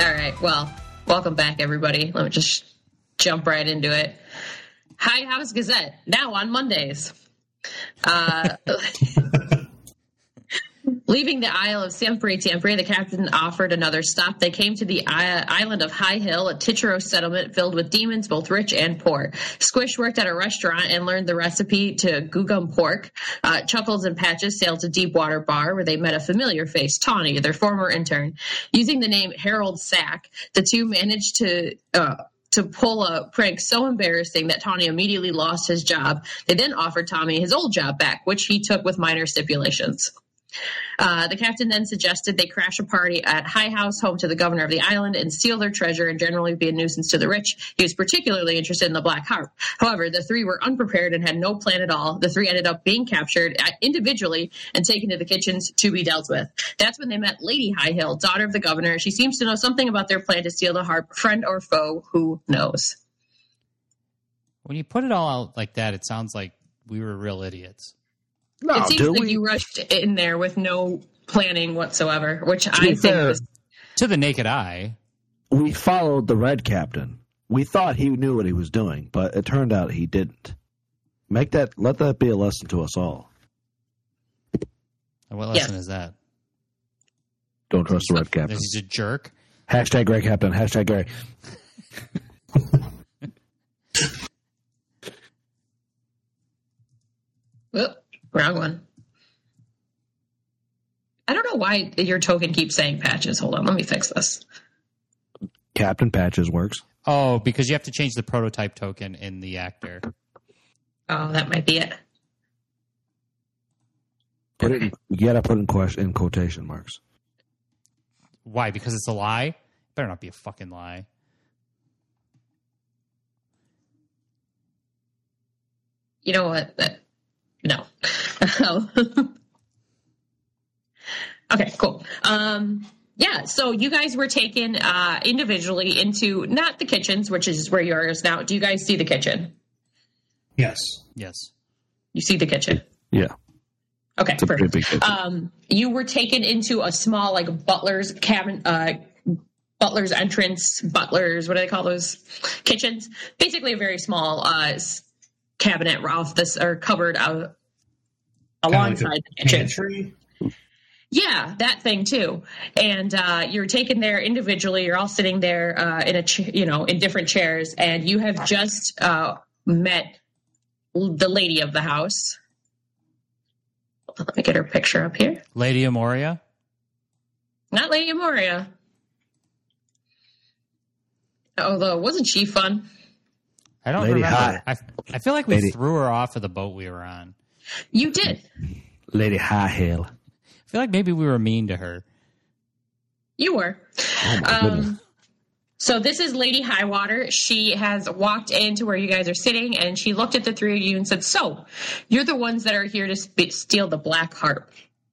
right. Well, welcome back, everybody. Let me just jump right into it. High House Gazette, now on Mondays. Leaving the Isle of Siempre, the captain offered another stop. They came to the island of High Hill, a Tichero settlement filled with demons, both rich and poor. Squish worked at a restaurant and learned the recipe to gugum pork. Chuckles and Patches sailed to Deepwater Bar, where they met a familiar face, Tawny, their former intern. Using the name Harold Sack, the two managed to pull a prank so embarrassing that Tawny immediately lost his job. They then offered Tommy his old job back, which he took with minor stipulations. The captain then suggested they crash a party at High House, home to the governor of the island, and steal their treasure and generally be a nuisance to the rich. He was particularly interested in the Black Harp. However, the three were unprepared and had no plan at all. The three ended up being captured individually and taken to the kitchens to be dealt with. That's when they met Lady High Hill, daughter of the governor. She seems to know something about their plan to steal the harp. Friend or foe, who knows? When you put it all out like that, it sounds like we were real idiots. No, it seems like you rushed in there with no planning whatsoever, which I think was... To the naked eye. We followed the red captain. We thought he knew what he was doing, but it turned out he didn't. Let that be a lesson to us all. What lesson is that? Don't trust the red captain. He's a jerk. Hashtag red captain. Hashtag Gary. Whoop. Wrong one. I don't know why your token keeps saying Patches. Hold on, let me fix this. Captain Patches works. Oh, because you have to change the prototype token in the actor. Oh, that might be it. You gotta put in quotation marks. Why? Because it's a lie? It better not be a fucking lie. You know what? No. Okay, cool. Yeah, so you guys were taken individually into, not the kitchens, which is where yours now. Do you guys see the kitchen? Yes. You see the kitchen? Yeah. Okay, perfect. You were taken into a small, like, butler's cabin, butler's entrance, what do they call those? Kitchens. Basically a very small cabinet off this, or cupboard out alongside the kitchen. Pantry? Yeah, that thing too. And you're taken there individually. You're all sitting there in different chairs, and you have just met the lady of the house. Let me get her picture up here. Lady Amoria? Not Lady Amoria. Although, wasn't she fun? I don't Lady remember. High. I feel like we threw her off of the boat we were on. You did. Lady High Hill. I feel like maybe we were mean to her. You were. Oh my goodness. So this is Lady Highwater. She has walked into where you guys are sitting, and she looked at the three of you and said, "So, you're the ones that are here to steal the Black Harp."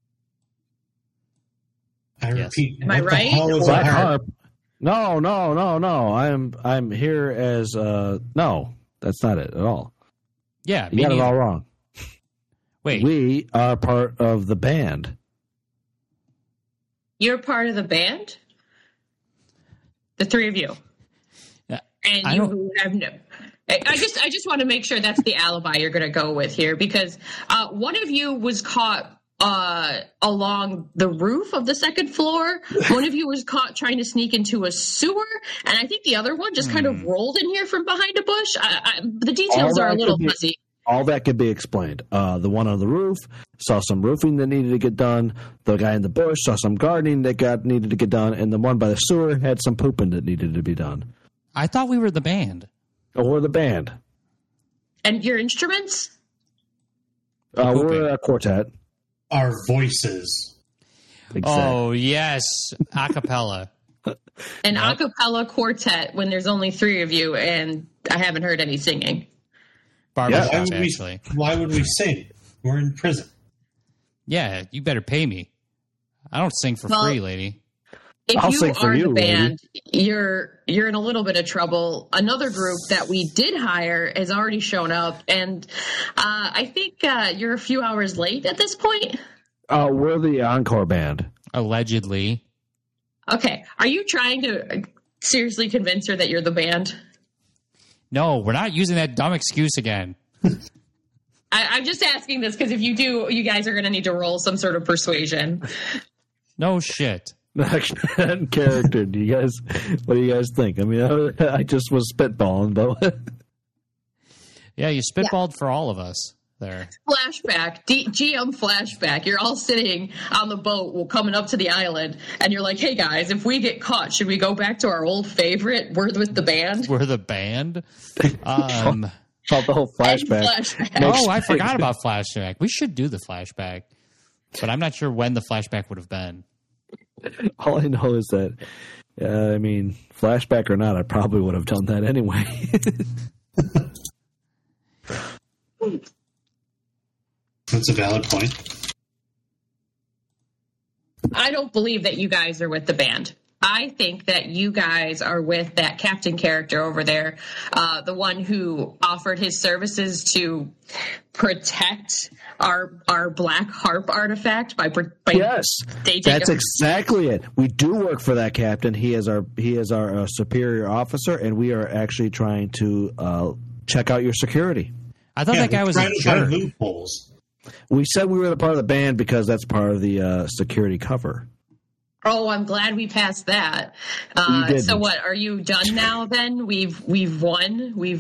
I repeat. Am I right? The hell is Black a harp? Harp. No. I'm here as no, that's not it at all. Yeah, you got it all wrong. Wait. We are part of the band. You're part of the band? The three of you. Yeah, and you who have no. I just want to make sure that's the alibi you're going to go with here, because one of you was caught along the roof of the second floor. One of you was caught trying to sneak into a sewer, and I think the other one just kind of rolled in here from behind a bush. The details are a little fuzzy. All that could be explained. The one on the roof saw some roofing that needed to get done. The guy in the bush saw some gardening that needed to get done. And the one by the sewer had some pooping that needed to be done. I thought we were the band. Oh, we're the band. And your instruments? We're a quartet. Our voices. Exactly. Oh, yes. A cappella. An a cappella quartet when there's only three of you, and I haven't heard any singing. Barbershop, actually. Why would we sing? We're in prison. Yeah, you better pay me. I don't sing for free, lady. If I'll you sing for are you, the band, lady. you're in a little bit of trouble. Another group that we did hire has already shown up, and I think you're a few hours late at this point. We're the encore band. Allegedly. Okay. Are you trying to seriously convince her that you're the band? No, we're not using that dumb excuse again. I'm just asking this because if you do, you guys are going to need to roll some sort of persuasion. No shit. Character. Do you guys? What do you guys think? I mean, I just was spitballing, but Yeah, you spitballed for all of us there. Flashback, GM flashback. You're all sitting on the boat coming up to the island, and you're like, hey guys, if we get caught, should we go back to our old favorite, We're with the Band? We're the band? About the whole flashback. Oh, I forgot about flashback. We should do the flashback, but I'm not sure when the flashback would have been. All I know is that, I mean, flashback or not, I probably would have done that anyway. That's a valid point. I don't believe that you guys are with the band. I think that you guys are with that captain character over there, the one who offered his services to protect our black harp artifact by Yes, staging that's exactly it. We do work for that captain. He is our superior officer, and we are actually trying to check out your security. I thought that guy was a jerk. Loopholes. We said we were the part of the band because that's part of the security cover. Oh, I'm glad we passed that. So what, are you done now then? We've won. We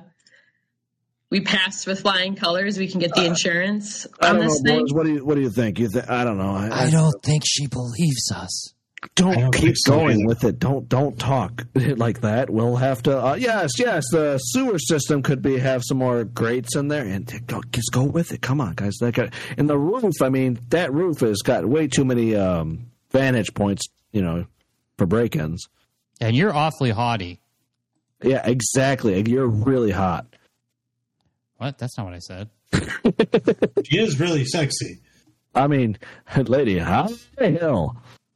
passed with flying colors. We can get the insurance on this thing. Boys, what do you think? I don't know. I don't think she believes us. Don't keep going with it. Don't talk like that. We'll have to. Yes. The sewer system could have some more grates in there, and just go with it. Come on, guys. And the roof. I mean, that roof has got way too many vantage points, for break-ins. And you're awfully haughty. Yeah, exactly. You're really hot. What? That's not what I said. She is really sexy. I mean, lady, how the hell?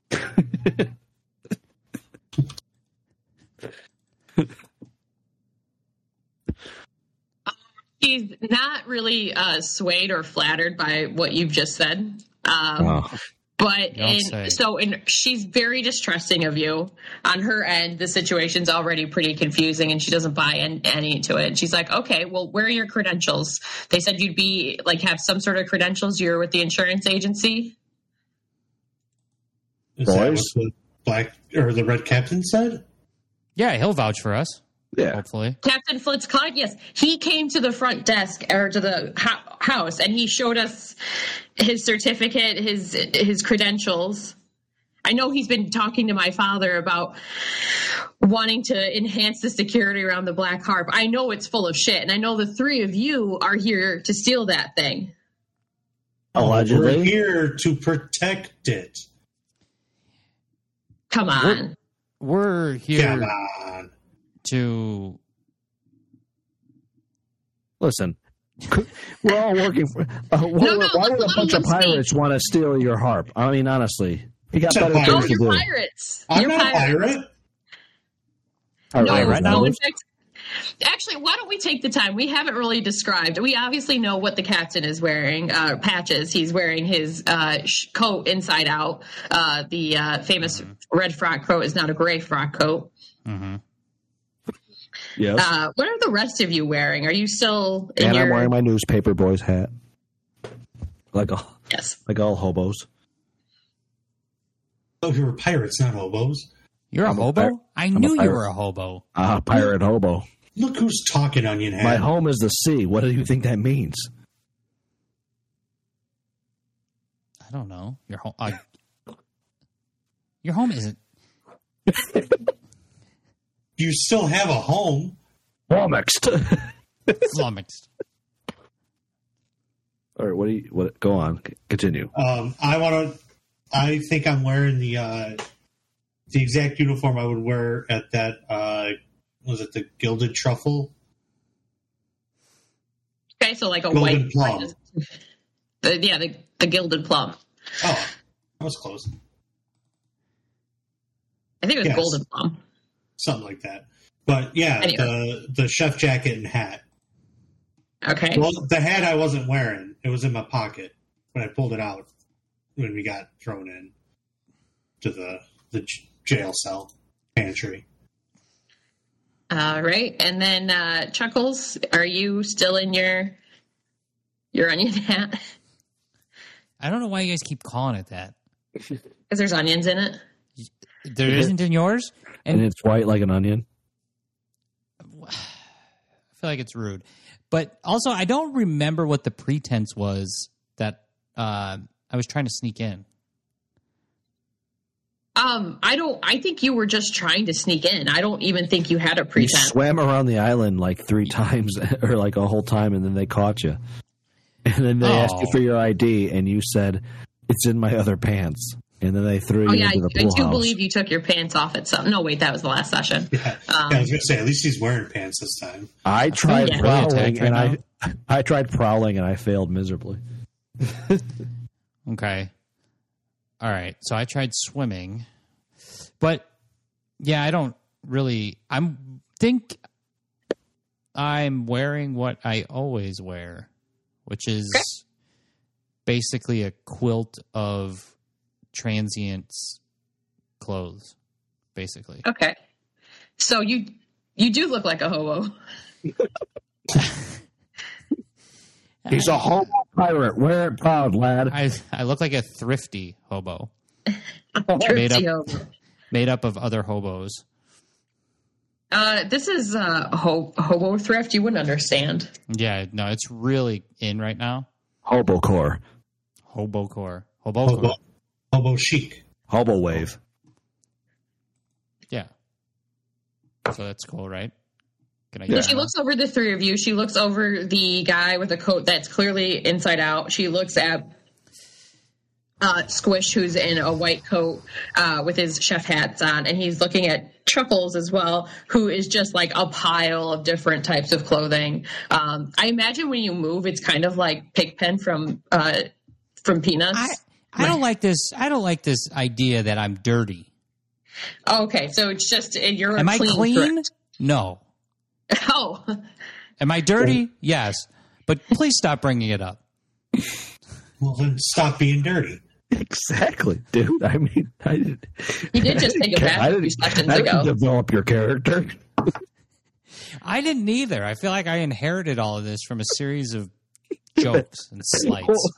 She's not really swayed or flattered by what you've just said. But she's very distrusting of you. On her end, the situation's already pretty confusing, and she doesn't buy any into it. She's like, "Okay, well, where are your credentials? They said you'd be have some sort of credentials. You're with the insurance agency." Is that what the black or the red captain said? Yeah, he'll vouch for us. Yeah, hopefully. Captain Flitzcock, yes, he came to the front desk or to the house, and he showed us his certificate, his credentials. I know he's been talking to my father about wanting to enhance the security around the Black Harp. I know it's full of shit, and I know the three of you are here to steal that thing. Allegedly. We're here to protect it. Come on. We're here Come on. to listen. We're all working for. Why would a bunch of pirates want to steal your harp? I mean, honestly, you got better things to do. Pirates. I'm not a pirate. No, in fact, actually, why don't we take the time? We haven't really described. We obviously know what the captain is wearing. Patches. He's wearing his coat inside out. The famous red frock coat is not a gray frock coat. Mm-hmm. Yes. What are the rest of you wearing? Are you still in I'm wearing my newspaper boy's hat. Like all hobos. Oh, you were pirates, not hobos. You're a hobo? I knew you were a hobo. Pirate hobo. Look who's talking, Onion Head. My home is the sea. What do you think that means? I don't know. Your home isn't. You still have a home. Flummoxed. Flummoxed. All right, what? Go on. Continue. I think I'm wearing the exact uniform I would wear at that. Was it the Gilded Truffle? Okay, so like a Golden white Plum. The Gilded Plum. Oh, that was close. I think it was Golden Plum. Something like that. But yeah, anyway. The chef jacket and hat. Okay. Well, the hat I wasn't wearing. It was in my pocket when I pulled it out when we got thrown in to jail cell pantry. All right. And then, Chuckles, are you still in your onion hat? I don't know why you guys keep calling it that. Because there's onions in it. There isn't in yours? And it's white like an onion. I feel like it's rude. But also, I don't remember what the pretense was that I was trying to sneak in. I think you were just trying to sneak in. I don't even think you had a You pretense. swam around the island like 3 times or like a whole time, and then they caught you. And then they asked you for your ID, and you said, "It's in my other pants." And then they threw you into the pool I do house. believe you took your pants off at some. No, wait, that was the last session. Yeah, I was going to say, at least he's wearing pants this time. I tried Yeah. prowling, Really and I tried prowling, and I failed miserably. Okay. All right. So I tried swimming. But, yeah, I don't really... think I'm wearing what I always wear, which is basically a quilt of transients clothes, basically. Okay. So you do look like a hobo. He's a hobo pirate. Wear it proud, lad. I look like a thrifty hobo. Thrifty hobo. Made up of other hobos. This is hobo thrift. You wouldn't understand. Yeah, no, it's really in right now. Hobocore. Hobocore. Hobo chic. Hobo wave. Yeah. So that's cool, right? Can I So she looks over the three of you. She looks over the guy with a coat that's clearly inside out. She looks at Squish, who's in a white coat with his chef hats on, and he's looking at Chuckles as well, who is just like a pile of different types of clothing. I imagine when you move, it's kind of like Pigpen from Peanuts. I don't like this. I don't like this idea that I'm dirty. Oh, okay, so it's just you're. Am I clean? Thrift. No. Oh. Am I dirty? Yes. But please stop bringing it up. Well, then stop being dirty. Exactly, dude. I mean, You did just take a bath a few seconds I ago. didn't develop your character. I didn't either. I feel like I inherited all of this from a series of jokes and slights.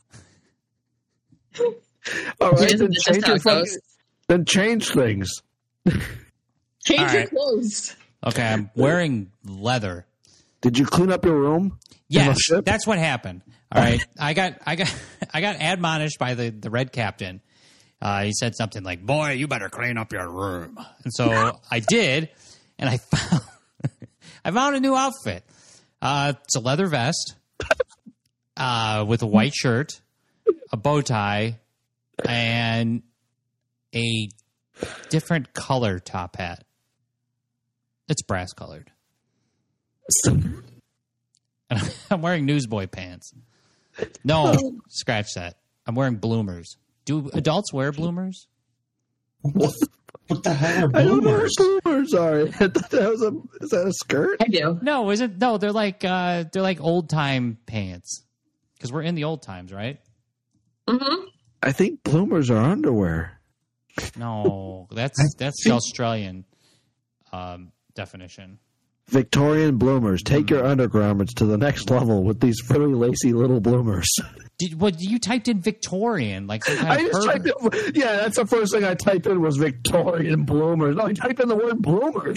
All right, then That's just change, how it goes. then change things. Change All your right. clothes. Okay, I'm wearing leather. Did you clean up your room? Yes, ship? that's what happened. All right, I got admonished by the red captain. He said something like, "Boy, you better clean up your room." And so I did, and I found a new outfit. It's a leather vest with a white shirt, a bow tie, and a different color top hat. It's brass colored. And I'm wearing newsboy pants. No, scratch that. I'm wearing bloomers. Do adults wear bloomers? What the hell are I don't know what bloomers? bloomers are. Is that a skirt? I do. No, is it? No, they're like old time pants. Because we're in the old times, right? Mm-hmm. I think bloomers are underwear. No, that's the Australian definition. Victorian bloomers. Take your undergarments to the next level with these frilly, lacy little bloomers. You typed in Victorian, like some kind I of just typed in, yeah, that's the first thing I typed in was Victorian bloomers. No, I typed in the word bloomers.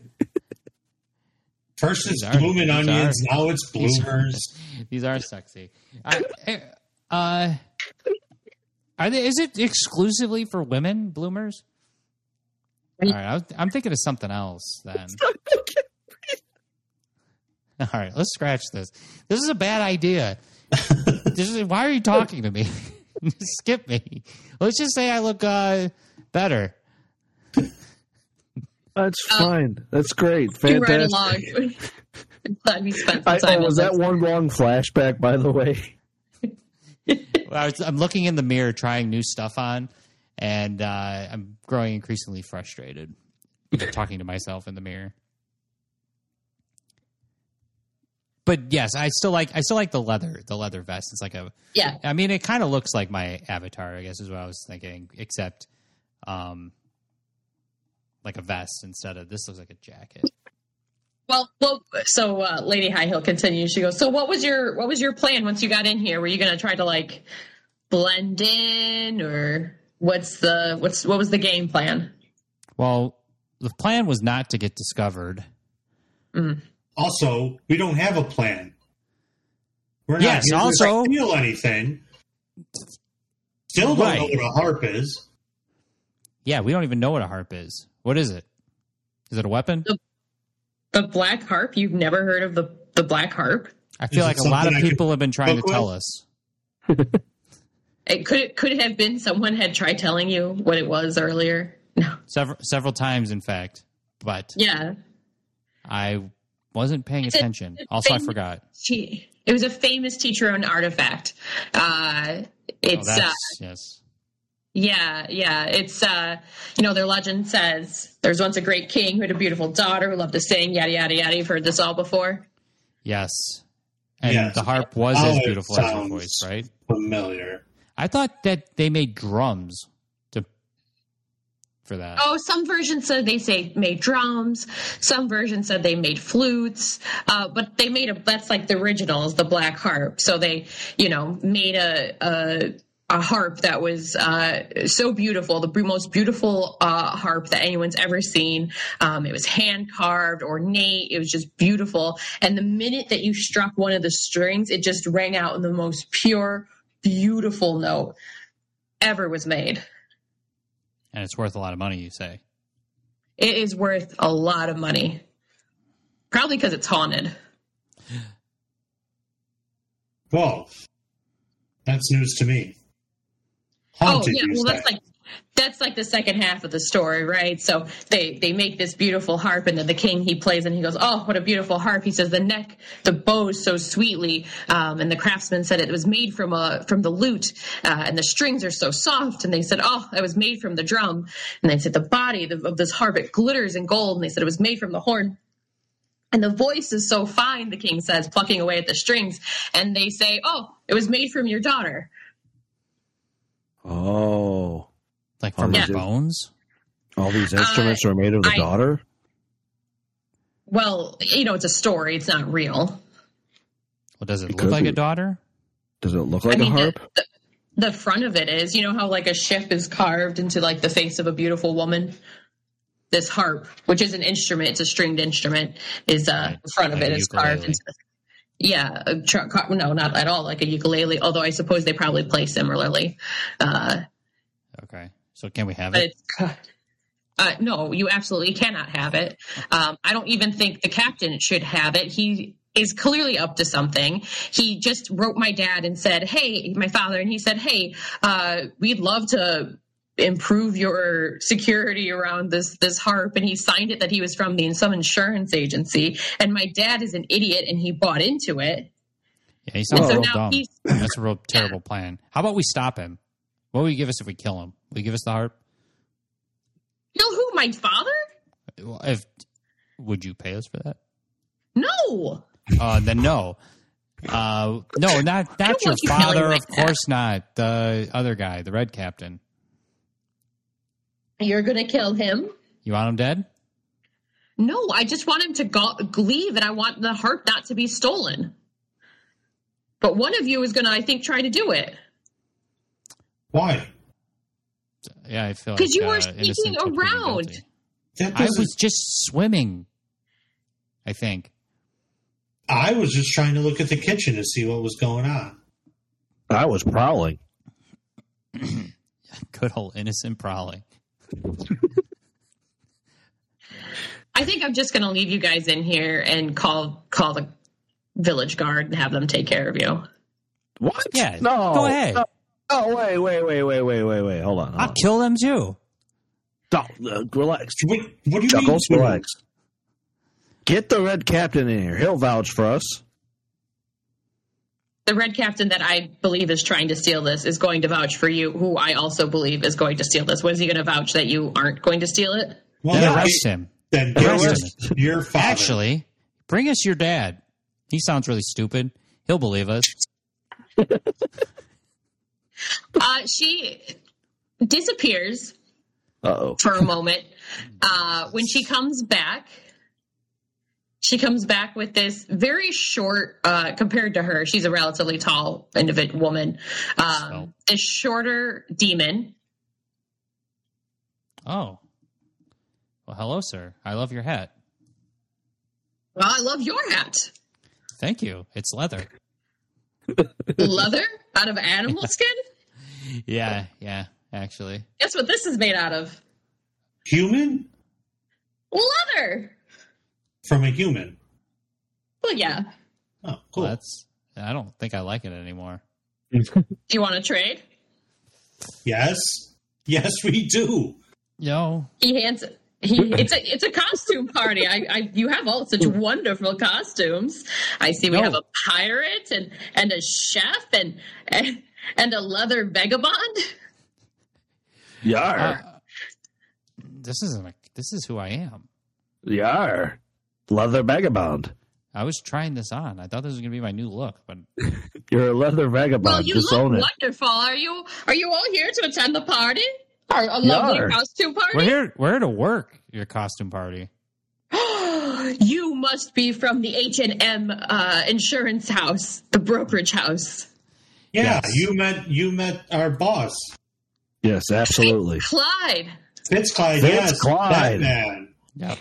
First it's These are- blooming these onions, are- now it's bloomers. These are sexy. Are they? Is it exclusively for women, bloomers? All right, I'm thinking of something else then. All right, let's scratch this. This is a bad idea. Why are you talking to me? Skip me. Let's just say I look better. That's fine. That's great. You right Fantastic. along. I'm glad we spent some time Was on that this. one long flashback, by the way? I'm looking in the mirror, trying new stuff on, and I'm growing increasingly frustrated talking to myself in the mirror. But yes, I still like the leather vest. It's like Yeah. I mean, it kind of looks like my avatar, I guess is what I was thinking, except like a vest instead of this. Looks like a jacket. Well, so Lady High Hill continues. She goes, "So what was your plan once you got in here? Were you going to try to like blend in, or what was the game plan?" Well, the plan was not to get discovered. Mm. Also, we don't have a plan. We're not here to steal anything. Still don't know what a harp is. Yeah, we don't even know what a harp is. What is it? Is it a weapon? The black harp? You've never heard of the black harp? I feel like a lot of people have been trying to tell us. Could it have been someone had tried telling you what it was earlier? No. Several times, in fact. But yeah, I wasn't paying attention. Also, I forgot. It was a famous teacher-owned artifact. Yes. Yeah. It's, their legend says there was once a great king who had a beautiful daughter who loved to sing, yada, yada, yada. You've heard this all before? Yes. And the harp was as beautiful as her voice, right? Familiar. I thought that they made drums for that. Oh, some versions said they made drums. Some versions said they made flutes. But they made that's like the original is the black harp. So they, made a harp that was so beautiful, the most beautiful harp that anyone's ever seen. It was hand carved, ornate. It was just beautiful. And the minute that you struck one of the strings, it just rang out in the most pure, beautiful note ever was made. And it's worth a lot of money, you say? It is worth a lot of money. Probably because it's haunted. Well, that's news to me. Haunted, that's like the second half of the story, right? So they make this beautiful harp, and then the king, he plays and he goes, "Oh, what a beautiful harp." He says the bows so sweetly, and the craftsman said it was made from the lute, and the strings are so soft, and they said, "Oh, it was made from the drum." And they said the body of this harp, it glitters in gold, and they said it was made from the horn. And the voice is so fine, the king says, plucking away at the strings, and they say, "Oh, it was made from your daughter." Oh. Like from her bones? All these instruments are made of the daughter? Well, it's a story. It's not real. Well, does it look like a daughter? Does it look like a harp? The front of it is. You know how like a ship is carved into like the face of a beautiful woman? This harp, which is an instrument, it's a stringed instrument, is the front of it is carved into no, not at all like a ukulele, although I suppose they probably play similarly. Okay. So can we have it? No, you absolutely cannot have it. I don't even think the captain should have it. He is clearly up to something. He just wrote my dad and said, "Hey," my father, and he said, "Hey, we'd love to improve your security around this harp," and he signed it that he was from some insurance agency, and my dad is an idiot and he bought into it. Yeah, he sounds real dumb. That's a real terrible plan. How about we stop him? What will you give us if we kill him? Will you give us the harp? Kill who? My father? Would you pay us for that? No. Then no. No, not your father. Of course not. The other guy, the red captain. You're going to kill him? You want him dead? No, I just want him to leave, and I want the harp not to be stolen. But one of you is going to, I think, try to do it. Why? Yeah, I feel like because you were sneaking around. I was just swimming, I think. I was just trying to look at the kitchen to see what was going on. I was prowling. Good old innocent prowling. I think I'm just going to leave you guys in here and call the village guard and have them take care of you. What? Yeah. No. Go ahead. Oh, wait. Hold on. I'll kill them too. No, relax. What do you Chuckles, mean? Relax. Get the red captain in here. He'll vouch for us. The red captain that I believe is trying to steal this is going to vouch for you, who I also believe is going to steal this. What is he going to vouch that you aren't going to steal it? Well, then arrest him. Then arrest him. Your father. Actually, bring us your dad. He sounds really stupid. He'll believe us. She disappears for a moment. When she comes back with this very short, compared to her, she's a relatively tall woman, a shorter demon. Oh. Well, hello, sir. I love your hat. Well, I love your hat. Thank you. It's leather. Leather? Out of animal skin? Yeah, actually. Guess what this is made out of? Human? Leather! From a human? Well, yeah. Oh, cool. Well, I don't think I like it anymore. Do you want to trade? Yes. Yes, we do. No. He hands it. It's a costume party. You have all such wonderful costumes. I see we have a pirate and a chef and a leather vagabond. Yar. This is who I am. Yar. Leather vagabond. I was trying this on. I thought this was going to be my new look, but You're a leather vagabond. Well, you Just look own it. wonderful. Are you all here to attend the party? Or a lovely costume party? we're here to work your costume party. You must be from the H&M insurance house, the brokerage house. Yeah, Yes. you met our boss. Yes, absolutely. Clyde. Fitzclyde, yes. Fitzclyde. Batman. Yep.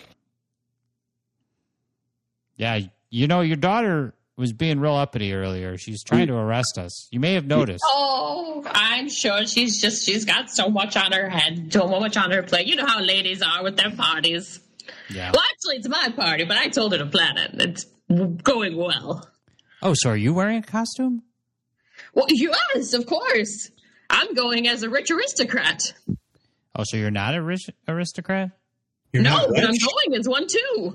Yeah, your daughter was being real uppity earlier. She's trying to arrest us. You may have noticed. Oh, I'm sure she's got so much on her head, so much on her plate. You know how ladies are with their parties. Yeah. Well, actually, it's my party, but I told her to plan it. It's going well. Oh, so are you wearing a costume? Well, yes, of course. I'm going as a rich aristocrat. Oh, so you're not a rich aristocrat? You're No, not but I'm rich? going as one too.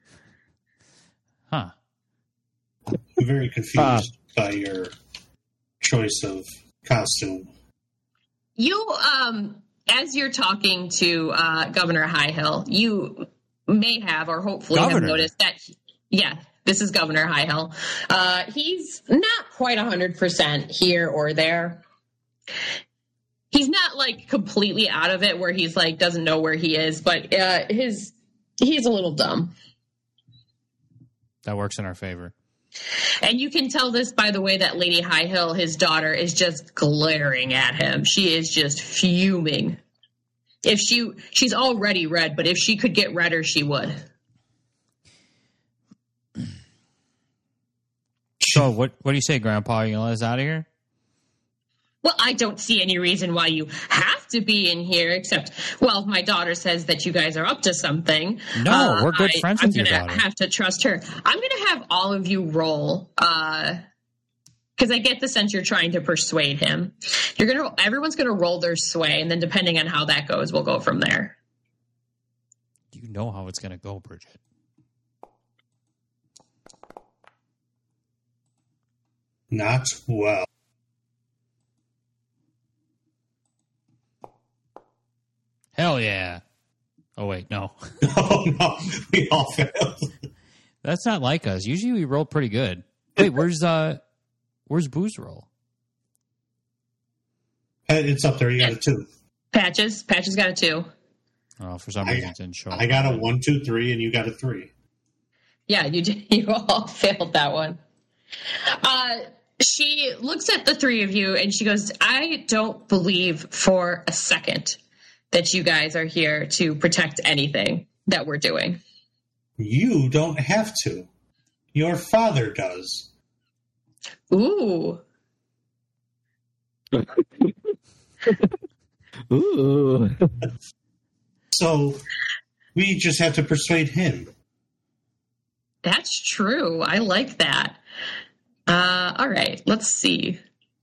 Huh. I'm very confused by your choice of costume. You, as you're talking to Governor Highhill, you may have, or hopefully have noticed that, this is Governor Highhill. He's not quite 100% here or there. He's not like completely out of it where he's like doesn't know where he is, but he's a little dumb. That works in our favor. And you can tell this by the way that Lady Highhill, his daughter, is just glaring at him. She is just fuming. If she's already red, but if she could get redder, she would. So what do you say, Grandpa? Are you gonna let us out of here? Well, I don't see any reason why you have to be in here, except, well, if my daughter says that you guys are up to something. No, we're good friends with your daughter. I'm going to have to trust her. I'm going to have all of you roll, because I get the sense you're trying to persuade him. Everyone's going to roll their sway, and then depending on how that goes, we'll go from there. You know how it's gonna go, Bridget. Not well. Hell yeah. Oh, wait, no. Oh, no. We all failed. That's not like us. Usually we roll pretty good. Wait, where's Booze roll? It's up there. You got a 2. Patches got a 2. Oh, for some reason it didn't show up. I got a 1, 2, 3, and you got a 3. Yeah, you all failed that one. She looks at the three of you and she goes, I don't believe for a second that you guys are here to protect anything that we're doing. You don't have to. Your father does. Ooh. Ooh. So we just have to persuade him. That's true. I like that. All right, let's see.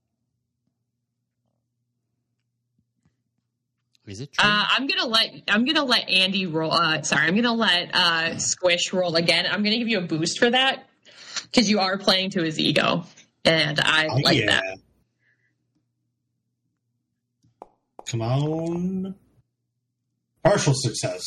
Is it true? I'm gonna let Andy roll. I'm gonna let Squish roll again. I'm gonna give you a boost for that because you are playing to his ego, and I like that. Come on. Partial success.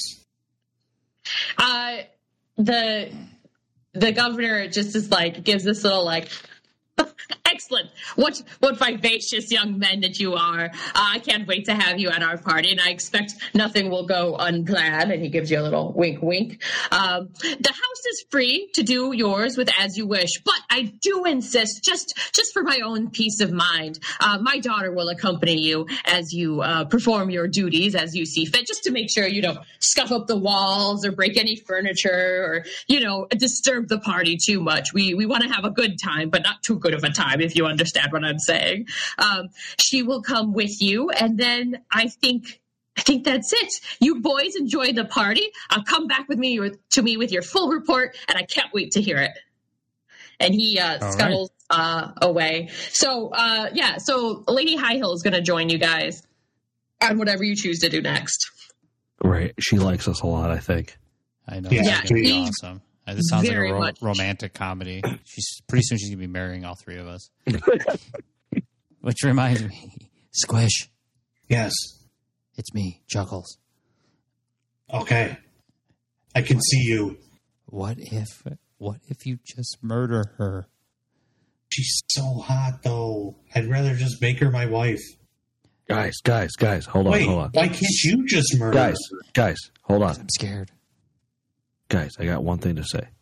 The governor just is like gives this little like excellent. What vivacious young men that you are. I can't wait to have you at our party, and I expect nothing will go unplanned. And he gives you a little wink, wink. The house is free to do yours with as you wish, but I do insist, just for my own peace of mind, my daughter will accompany you as you perform your duties as you see fit, just to make sure you don't scuff up the walls or break any furniture or, disturb the party too much. We want to have a good time, but not too good of a time, if you understand what I'm saying. She will come with you, and then I think that's it. You boys enjoy the party. Come back with me to me with your full report, and I can't wait to hear it. And he scuttles away. So Lady High Hill is going to join you guys on whatever you choose to do next. Right. She likes us a lot, I think. I know. Yeah, It's going to be awesome. This sounds like a much. romantic comedy. Pretty soon she's going to be marrying all three of us. Which reminds me, Squish, Yes. it's me, Chuckles. Okay. I can see you. What if you just murder her? She's so hot, though. I'd rather just make her my wife. Guys, hold Wait, on. why can't you just murder her? Guys, hold on. I'm scared. Guys, I got one thing to say.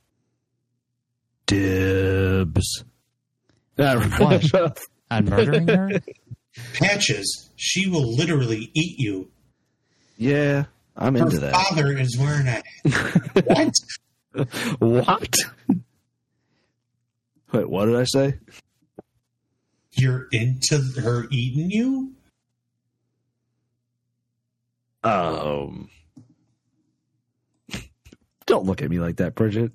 Dibs. What? On murdering her? Patches, she will literally eat you. Yeah, I'm into Her that. father is wearing a... What? What? Wait, what did I say? You're into her eating you? Don't look at me like that, Bridget.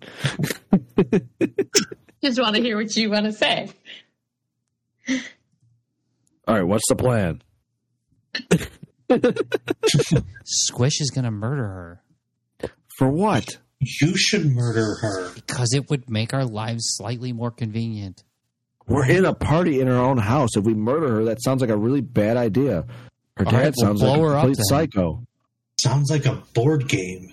Just want to hear what you want to say. All right, what's the plan? Squish is going to murder her. For what? You should murder her. Because it would make our lives slightly more convenient. We're in a party in our own house. If we murder her, that sounds like a really bad idea. Her All dad right, we'll sounds like blow a her up complete then. psycho. Sounds like a board game.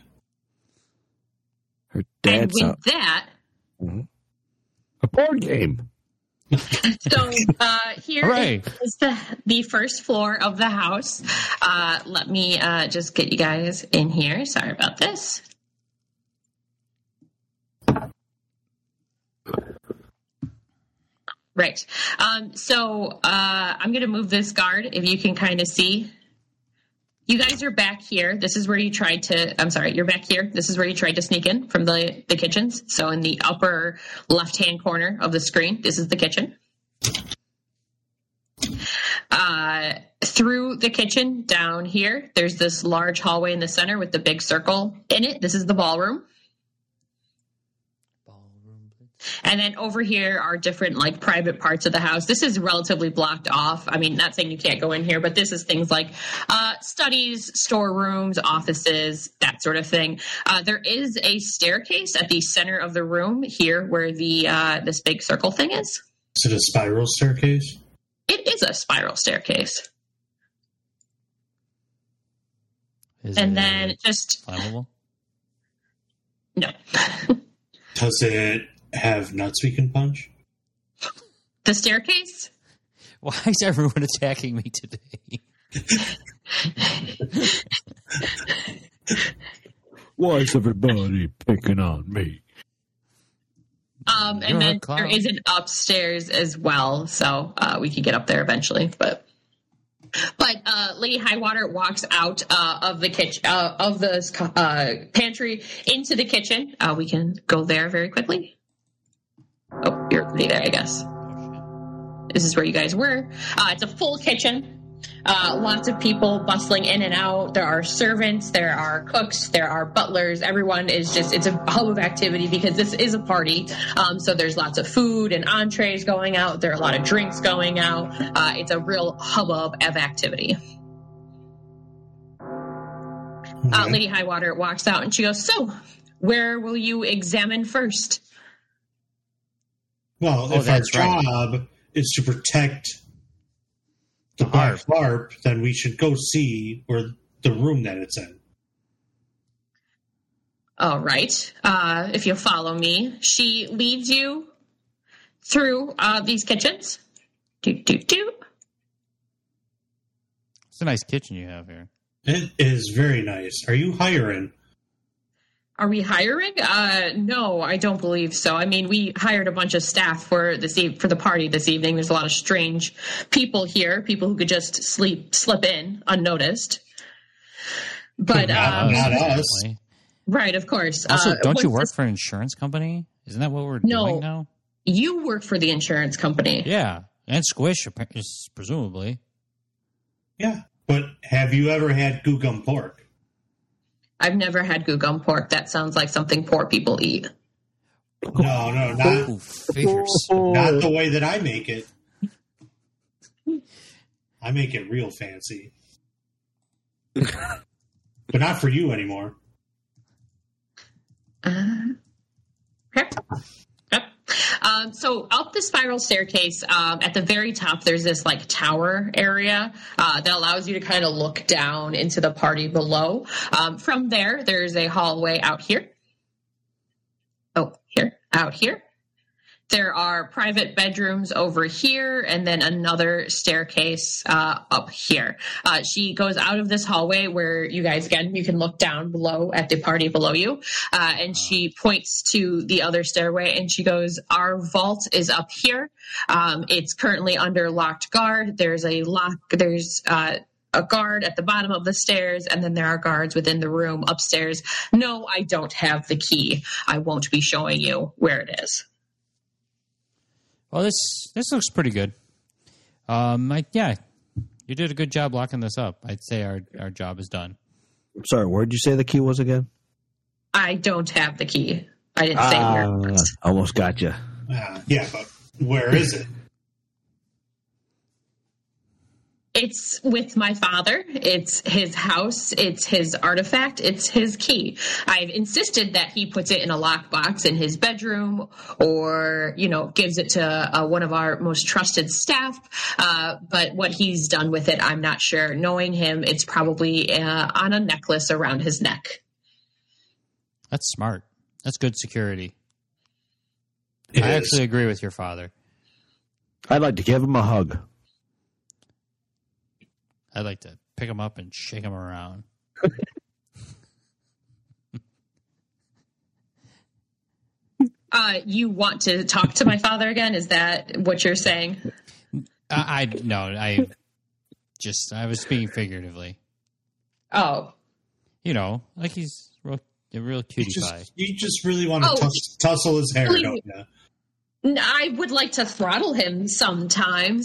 Her dad And with sounds that, a board game. so here Hooray. is the first floor of the house. Let me just get you guys in here. Sorry about this. Right. So I'm going to move this guard, if you can kind of see. You guys are back here. This is where you tried to, I'm sorry, you're back here. This is where you tried to sneak in from the kitchens. So in the upper left-hand corner of the screen, this is the kitchen. Through the kitchen down here, there's this large hallway in the center with the big circle in it. This is the ballroom. And then over here are different like private parts of the house. This is relatively blocked off. I mean, not saying you can't go in here, but this is things like studies, storerooms, offices, that sort of thing. There is a staircase at the center of the room here where the this big circle thing is. Is it a spiral staircase? It is a spiral staircase. Is And it then just flammable? no. Does it have nuts we can punch? The staircase? Why is everyone attacking me today? Why is everybody picking on me? And You're a then clown. there is an upstairs as well, so we could get up there eventually. But Lady Highwater walks out of the kitchen, of the pantry into the kitchen. We can go there very quickly. Oh, you're already there, I guess. This is where you guys were. It's a full kitchen. Lots of people bustling in and out. There are servants, there are cooks, there are butlers. Everyone is it's a hub of activity because this is a party. So there's lots of food and entrees going out. There are a lot of drinks going out. It's a real hubbub of activity. Lady Highwater walks out and she goes, "So, where will you examine first?" Well, Oh, if our that's right. job is to protect the Black Harp, then we should go see where the room that it's in. All right. If you'll follow me, she leads you through these kitchens. It's a nice kitchen you have here. It is very nice. Are you hiring? Are we hiring? No, I don't believe so. I mean, we hired a bunch of staff for the party this evening. There's a lot of strange people here, people who could just slip in unnoticed. But not us. Right, of course. Also, don't you work for an insurance company? Isn't that what we're doing now? You work for the insurance company. Yeah, and Squish is presumably. Yeah, but have you ever had Gugum pork? I've never had Gugum pork. That sounds like something poor people eat. No, not the way that I make it. I make it real fancy. But not for you anymore. Okay. Yep. So up the spiral staircase, at the very top, there's this like tower area that allows you to kind of look down into the party below. From there, there's a hallway out here. Out here. There are private bedrooms over here, and then another staircase up here. She goes out of this hallway where you guys, again, you can look down below at the party below you, and she points to the other stairway, and she goes, "Our vault is up here. It's currently under locked guard. There's a guard at the bottom of the stairs, and then there are guards within the room upstairs. No, I don't have the key. I won't be showing you where it is." Well, this looks pretty good. You did a good job locking this up. I'd say our job is done. I'm sorry, where did you say the key was again? I don't have the key. I didn't say where it was. Almost got you. Yeah, but where is it? It's with my father. It's his house. It's his artifact. It's his key. I've insisted that he puts it in a lockbox in his bedroom or, gives it to one of our most trusted staff. But what he's done with it, I'm not sure. Knowing him, it's probably on a necklace around his neck. That's smart. That's good security. I actually agree with your father. I'd like to give him a hug. I'd like to pick him up and shake him around. You want to talk to my father again? Is that what you're saying? I was speaking figuratively. Oh. Like he's a real cutie pie. You just really want to tussle his hair, don't you? I would like to throttle him sometimes.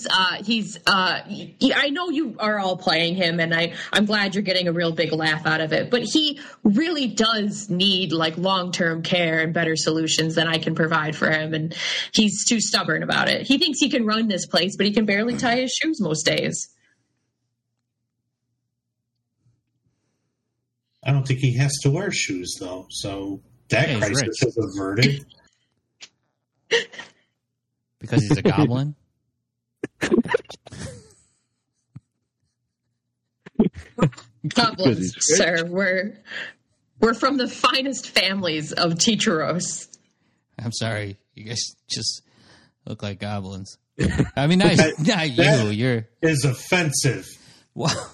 I know you are all playing him, and I'm glad you're getting a real big laugh out of it, but he really does need long-term care and better solutions than I can provide for him, and he's too stubborn about it. He thinks he can run this place, but he can barely tie his shoes most days. I don't think he has to wear shoes, though, so that crisis is averted. Because he's a goblin? Goblins, sir. We're from the finest families of Teacheros. I'm sorry. You guys just look like goblins. I mean, not you. You're is offensive. Well,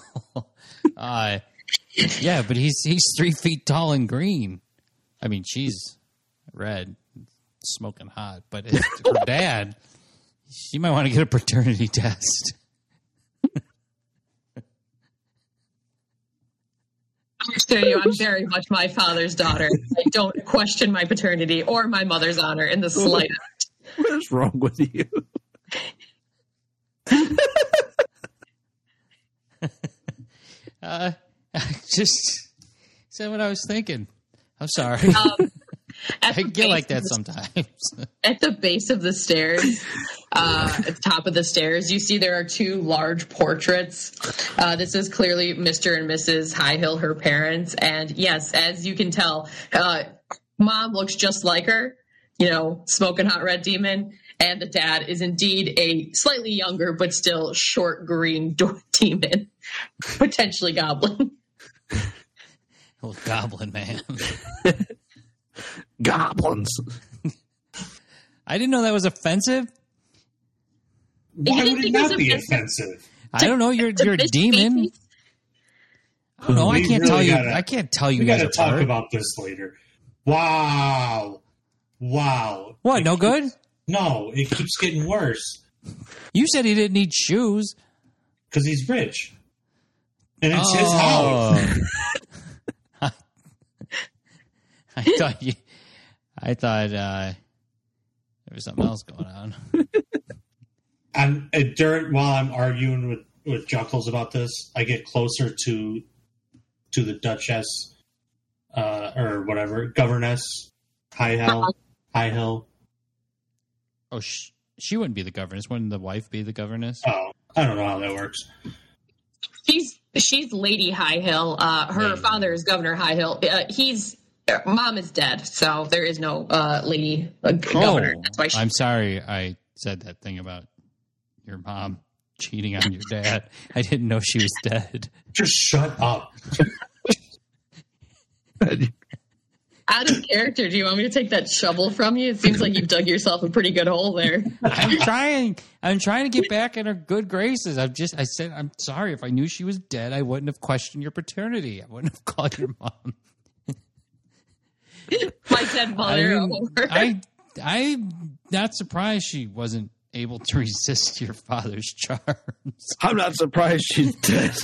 yeah, but he's 3 feet tall and green. I mean, she's red. Smoking hot, but her dad, she might want to get a paternity test. I assure you, I'm very much my father's daughter. I don't question my paternity or my mother's honor in the slightest. What is wrong with you? I just said what I was thinking. I'm sorry. I get like that sometimes. At the base of the stairs, at the top of the stairs, you see there are 2 large portraits. This is clearly Mr. and Mrs. Highhill, her parents. And yes, as you can tell, Mom looks just like her, smoking hot red demon. And the dad is indeed a slightly younger, but still short green demon, potentially goblin. Old goblin man. Goblins. I didn't know that was offensive. Why would it not be offensive? I don't know. You're a demon. I don't know. I can't tell you. I can't tell you. We guys got to apart. talk about this later. Wow. What? No good? No, it keeps getting worse. You said he didn't need shoes because he's rich, and it's his house. I thought there was something else going on. While I'm arguing with Juckles about this, I get closer to the Duchess or whatever, Governess High Hill. Oh, she wouldn't be the governess. Wouldn't the wife be the governess? Oh, I don't know how that works. She's Lady High Hill. Her father is Governor High Hill. Mom is dead, so there is no lady governor. That's why I'm sorry I said that thing about your mom cheating on your dad. I didn't know she was dead. Just shut up. Out of character, do you want me to take that shovel from you? It seems like you've dug yourself a pretty good hole there. I'm trying to get back in her good graces. I said, I'm sorry. If I knew she was dead, I wouldn't have questioned your paternity. I wouldn't have called your mom. My dead mother. I'm not surprised she wasn't able to resist your father's charms. I'm not surprised she's dead.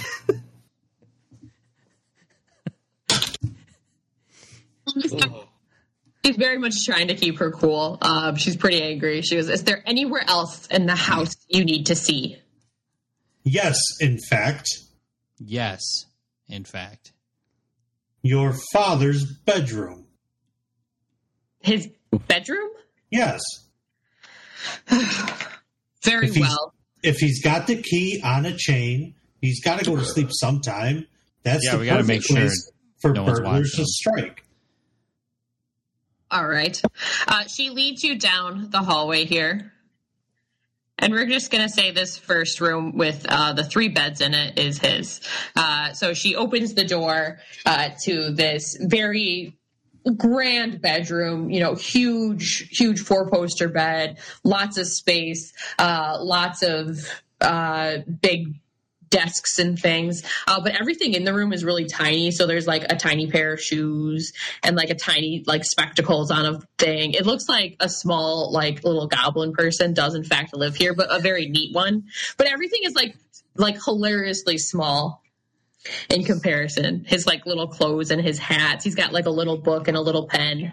She's very much trying to keep her cool. She's pretty angry. She goes, "Is there anywhere else in the house you need to see?" Yes, in fact. Yes, in fact. Your father's bedroom. His bedroom? Yes. Very well. If he's got the key on a chain, he's got to go to sleep sometime. That's we got to make sure for no burglars to strike. All right. She leads you down the hallway here. And we're just going to say this first room with the 3 beds in it is his. So she opens the door to this very grand bedroom, huge 4-poster bed, lots of space, lots of big desks and things. But everything in the room is really tiny. So there's like a tiny pair of shoes and like a tiny like spectacles on a thing. It looks like a small like little goblin person does in fact live here, but a very neat one. But everything is like hilariously small in comparison. His like little clothes and his hats. He's got like a little book and a little pen.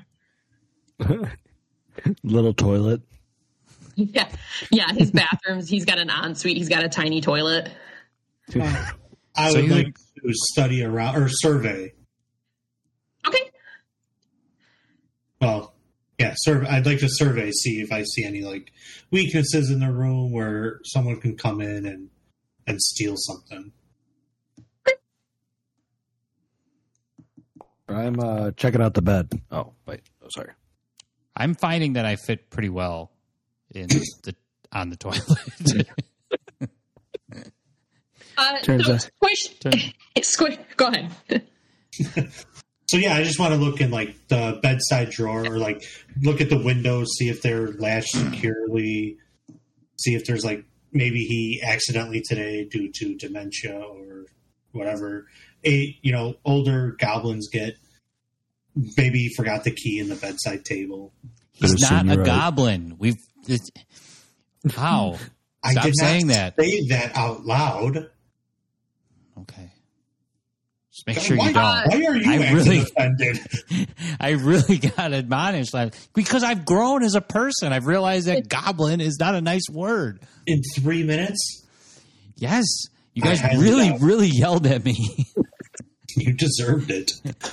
Little toilet. Yeah. His bathrooms. He's got an ensuite. He's got a tiny toilet. I would like to study around or survey. Okay. Well, yeah, I'd like to survey, see if I see any like weaknesses in the room where someone can come in and steal something. I'm checking out the bed. Oh, wait. Oh, sorry. I'm finding that I fit pretty well on the toilet. Squish. Go ahead. So yeah, I just want to look in like the bedside drawer or like look at the windows, see if they're latched securely, see if there's like maybe he accidentally today due to dementia or whatever. Older goblins get. Maybe he forgot the key in the bedside table. He's not a goblin. How? I did not saying that. Say that out loud. Okay. Just make sure you don't. Why are you offended? I really got admonished because I've grown as a person. I've realized that goblin is not a nice word. In 3 minutes? Yes. You guys really yelled at me. You deserved it.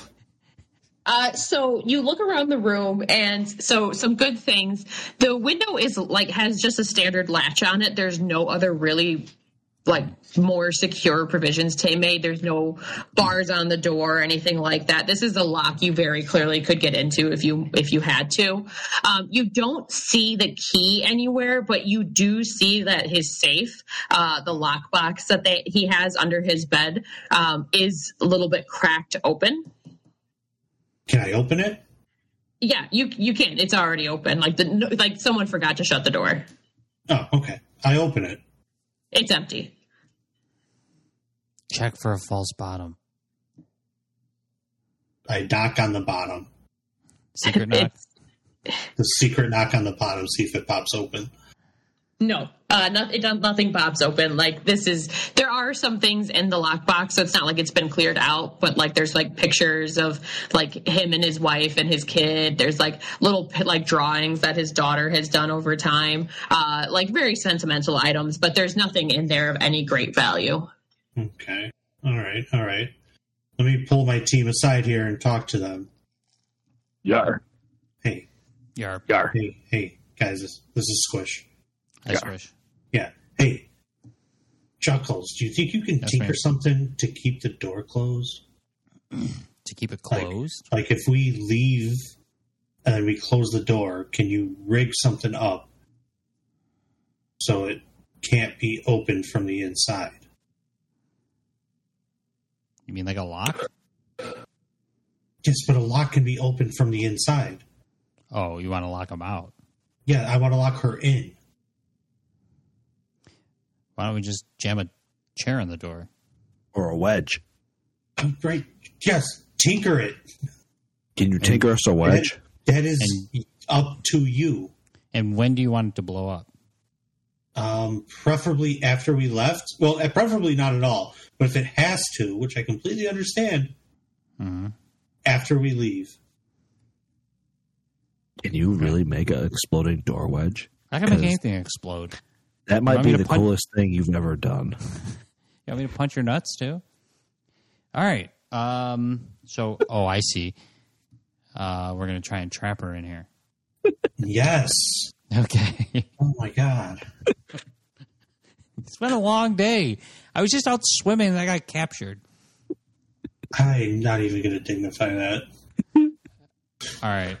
So you look around the room, and so some good things. The window has just a standard latch on it. There's no other really more secure provisions made. There's no bars on the door or anything like that. This is a lock you very clearly could get into if you had to. You don't see the key anywhere, but you do see that his safe, the lockbox that he has under his bed, is a little bit cracked open. Can I open it? Yeah, you can. It's already open. Like someone forgot to shut the door. Oh, okay. I open it. It's empty. Check for a false bottom. I knock on the bottom. Secret knock? The secret knock on the bottom, see if it pops open. No, nothing pops open. Like, there are some things in the lockbox, so it's not like it's been cleared out, but like there's like pictures of like him and his wife and his kid. There's like little like drawings that his daughter has done over time, like very sentimental items, but there's nothing in there of any great value. Okay. All right. Let me pull my team aside here and talk to them. Yar. Hey. Yar. Hey, guys, this is Squish. I Squish. Yeah. Hey, Chuckles, do you think you can tinker something to keep the door closed? To keep it closed? Like if we leave and then we close the door, can you rig something up so it can't be opened from the inside? You mean like a lock? Yes, but a lock can be opened from the inside. Oh, you want to lock them out? Yeah, I want to lock her in. Why don't we just jam a chair in the door? Or a wedge. Right. Yes, tinker it. Can you tinker us a wedge? That is up to you. And when do you want it to blow up? Preferably after we left. Well, preferably not at all. But if it has to, which I completely understand, after we leave. Can you really make an exploding door wedge? I can make anything explode. That might be the coolest thing you've ever done. You want me to punch your nuts too? All right. So, I see. We're going to try and trap her in here. Yes. Okay. Oh my God. It's been a long day. I was just out swimming and I got captured. I'm not even going to dignify that. All right.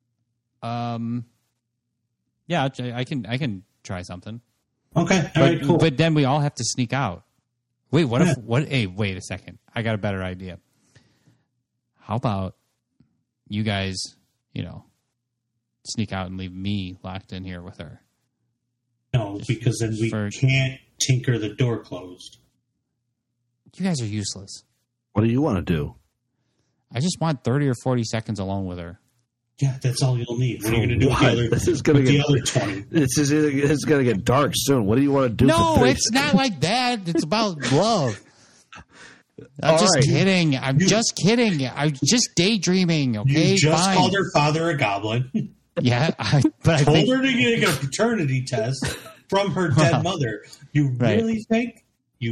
Yeah, I can try something. Okay. All right, cool. But then we all have to sneak out. Wait, hey, wait a second. I got a better idea. How about you guys, sneak out and leave me locked in here with her? No, because then we can't tinker the door closed. You guys are useless. What do you want to do? I just want 30 or 40 seconds alone with her. Yeah, that's all you'll need. What are you going to do with the other 20? It's going to get dark soon. What do you want to do? No, it's not like that. It's about love. I'm just kidding. I'm just kidding. I'm just daydreaming. Okay, you just fine. called her father a goblin. Yeah, but I told her to get a paternity test from her dead mother. You really think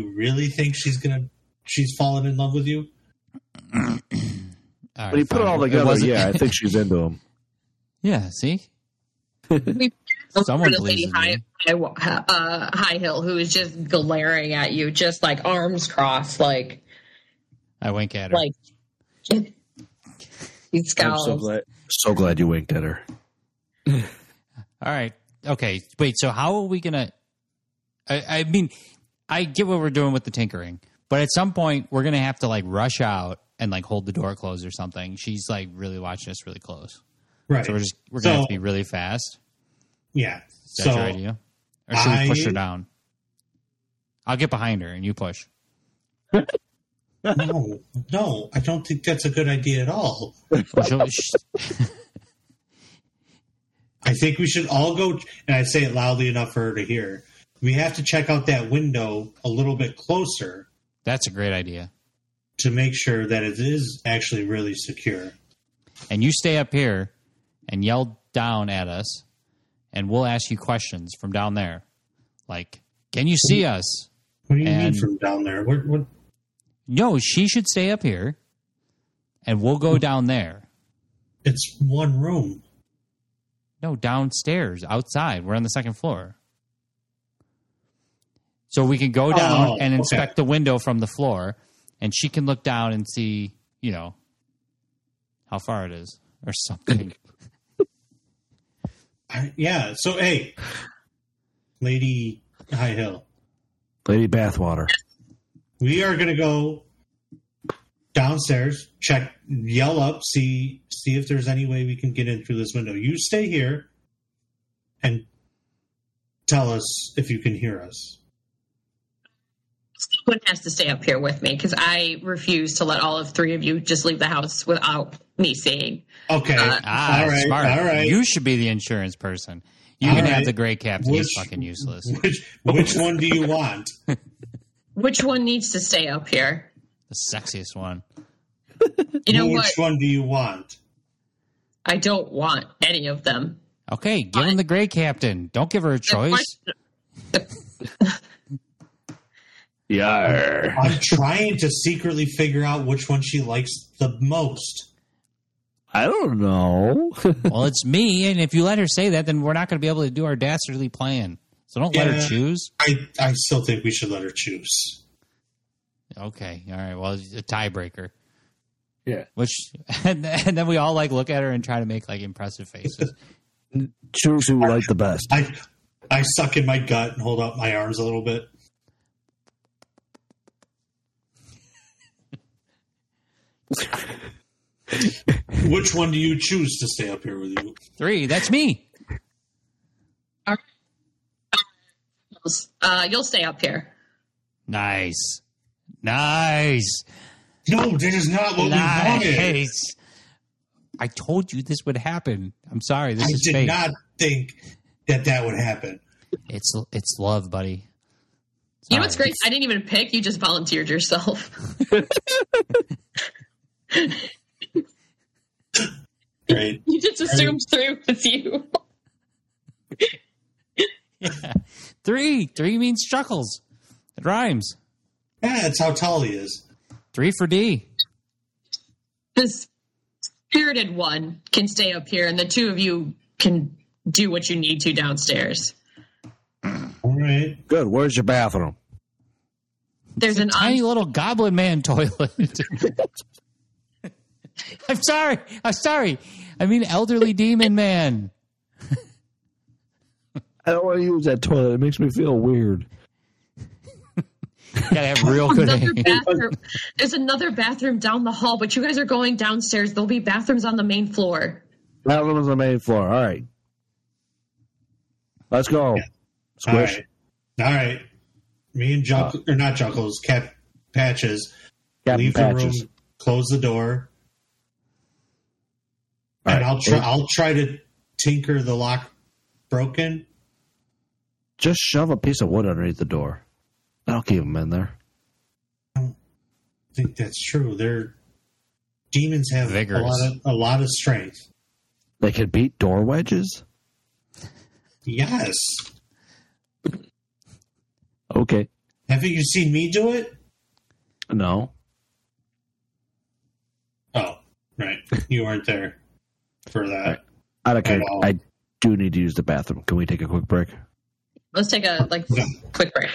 she's fallen in love with you? Right, but you put it all together, I think she's into him. Yeah, see? Someone believes in me. High Hill, who is just glaring at you, just like arms crossed, like... I wink at her. Like, he scowls. I'm so glad you winked at her. All right. Okay. Wait, so how are we going to... I mean, I get what we're doing with the tinkering, but at some point, we're going to have to, like, rush out and like hold the door closed or something. She's like really watching us really close. Right. So we're going to have to be really fast. Yeah. Is that your idea? Or should we push her down? I'll get behind her and you push. No, I don't think that's a good idea at all. I think we should all go, and I say it loudly enough for her to hear. We have to check out that window a little bit closer. That's a great idea. To make sure that it is actually really secure. And you stay up here and yell down at us, and we'll ask you questions from down there. Like, can you see us? What do you mean from down there? What? No, she should stay up here, and we'll go down there. It's one room. No, downstairs, outside. We're on the second floor. So we can go down and inspect the window from the floor, and she can look down and see, how far it is or something. Yeah. So, hey, Lady High Hill. Lady Bathwater. We are going to go downstairs, check, yell up, see if there's any way we can get in through this window. You stay here and tell us if you can hear us. Someone has to stay up here with me because I refuse to let all of three of you just leave the house without me seeing. Okay. All right. Smart. All right. You should be the insurance person. You can have the gray captain. He's fucking useless. Which one do you want? Which one needs to stay up here? The sexiest one. You know Which what? one do you want? I don't want any of them. Okay, give him the gray captain. Don't give her a choice. Yeah. I'm trying to secretly figure out which one she likes the most. I don't know. Well, it's me, and if you let her say that, then we're not going to be able to do our dastardly plan. So don't let her choose. I still think we should let her choose. Okay, all right. Well, it's a tiebreaker. Yeah. And then we all look at her and try to make impressive faces. Choose who we like the best. I suck in my gut and hold up my arms a little bit. Which one do you choose to stay up here with you? 3. That's me. You'll stay up here. Nice. No, that is not what we wanted. I told you this would happen. I'm sorry. This I is did fake. not think that would happen. It's love, buddy. You know what's great? I didn't even pick. You just volunteered yourself. Great. You just assumed through with you. Yeah. 3 means Chuckles. It rhymes. Yeah, that's how tall he is. 3 for D. This spirited one can stay up here, and the two of you can do what you need to downstairs. All right. Good. Where's your bathroom? There's an Tiny little goblin man toilet. I'm sorry. I mean elderly demon man. I don't want to use that toilet. It makes me feel weird. Gotta have real good aim. There's another bathroom down the hall, but you guys are going downstairs. There'll be bathrooms on the main floor. Bathroom is the main floor. All right. Let's go. Squish. All right. Me and Juckles, or not Juckles, Patches, Captain leave Patches. the room, close the door, All and right. I'll try to tinker the lock broken. Just shove a piece of wood underneath the door. That'll keep them in there. I don't think that's true. Demons have Vigorous. a lot of strength. They can beat door wedges? Yes. Okay. Haven't you seen me do it? No. Oh, right. You weren't there for that. I don't care. At all. I do need to use the bathroom. Can we take a quick break? Let's take a quick break.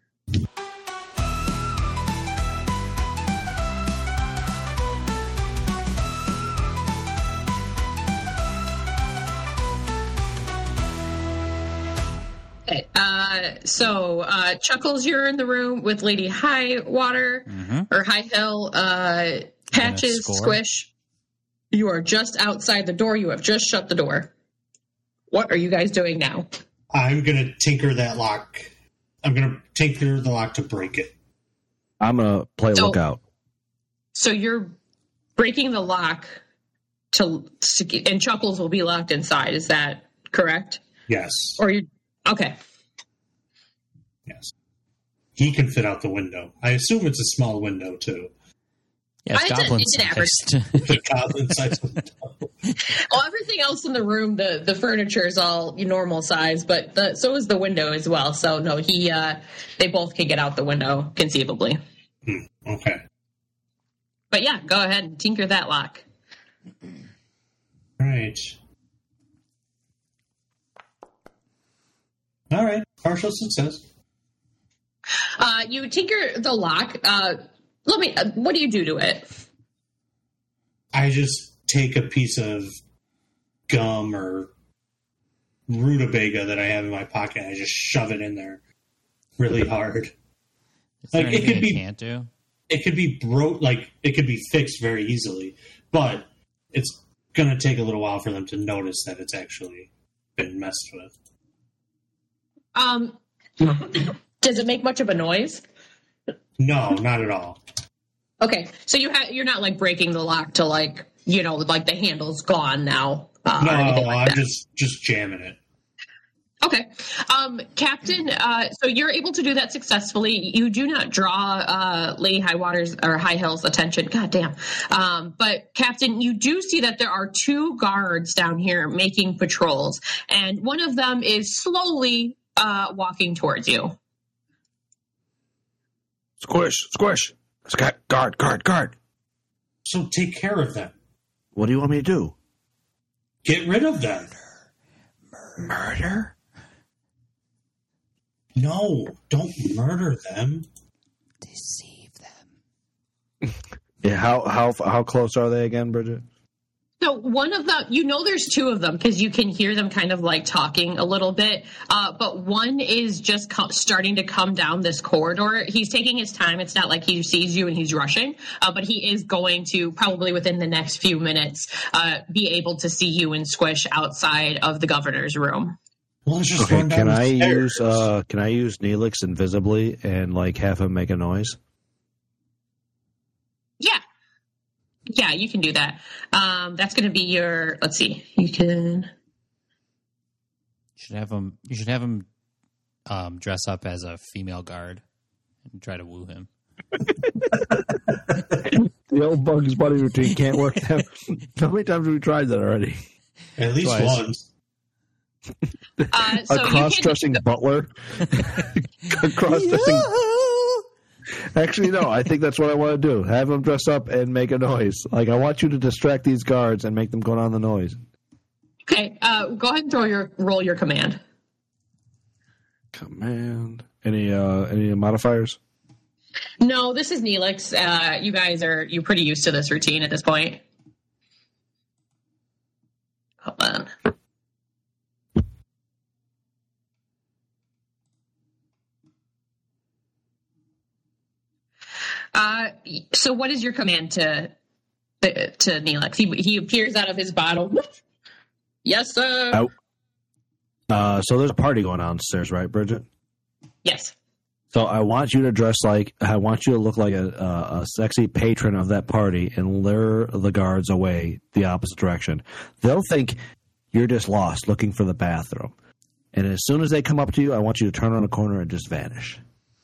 Okay, so Chuckles, you're in the room with Lady Highwater or High Hill. Patches, Squish, you are just outside the door. You have just shut the door. What are you guys doing now? I'm going to tinker that lock. I'm going to tinker the lock to break it. I'm going to play lookout. So you're breaking the lock and Chuckles will be locked inside. Is that correct? Yes. Or you? Okay. Yes. He can fit out the window. I assume it's a small window too. Yeah, it's goblin it's an average. sized. The goblin size window. Well, everything else in the room, the furniture is all normal size, but so is the window as well. So no, they both can get out the window conceivably. Okay. But yeah, go ahead and tinker that lock. All right. Partial success. You tinker the lock. What do you do to it? I just take a piece of gum or rutabaga that I have in my pocket and I just shove it in there really hard. Is there Like, it anything could be- can't do? It could be it could be fixed very easily, but it's going to take a little while for them to notice that it's actually been messed with. Does it make much of a noise? No, not at all. Okay, so you're not like breaking the lock to like like the handle's gone now. No, like I'm just jamming it. Okay. Captain, so you're able to do that successfully. You do not draw Lady Highwater's or High Hill's attention. God damn. But Captain, you do see that there are 2 guards down here making patrols, and one of them is slowly walking towards you. Squish. Guard. So take care of them. What do you want me to do? Get rid of them. Murder? No, don't murder them. Deceive them. Yeah, how close are they again, Bridget? So one of them, there's 2 of them because you can hear them kind of like talking a little bit. But one is just starting to come down this corridor. He's taking his time. It's not like he sees you and he's rushing, but he is going to probably within the next few minutes be able to see you and Squish outside of the governor's room. Well, let's just Okay, run down the stairs. can I use Neelix invisibly and like have him make a noise? Yeah, you can do that. That's going to be your. Let's see. You can. You should have him dress up as a female guard and try to woo him. The old Bugs Bunny routine can't work. How many times have we tried that already? At least Twice. once. So A cross-dressing butler. A cross-dressing. Actually, no. I think that's what I want to do. Have them dress up and make a noise. Like, I want you to distract these guards and make them go down the noise. Okay. Go ahead and roll your command. Command. Any modifiers? No, this is Neelix. You guys you're pretty used to this routine at this point. Hold on. So what is your command to Neelix? He appears out of his bottle. Yes, sir. Out. So there's a party going on downstairs, right, Bridget? Yes. So I want you to look like a sexy patron of that party and lure the guards away the opposite direction. They'll think you're just lost looking for the bathroom. And as soon as they come up to you, I want you to turn on a corner and just vanish.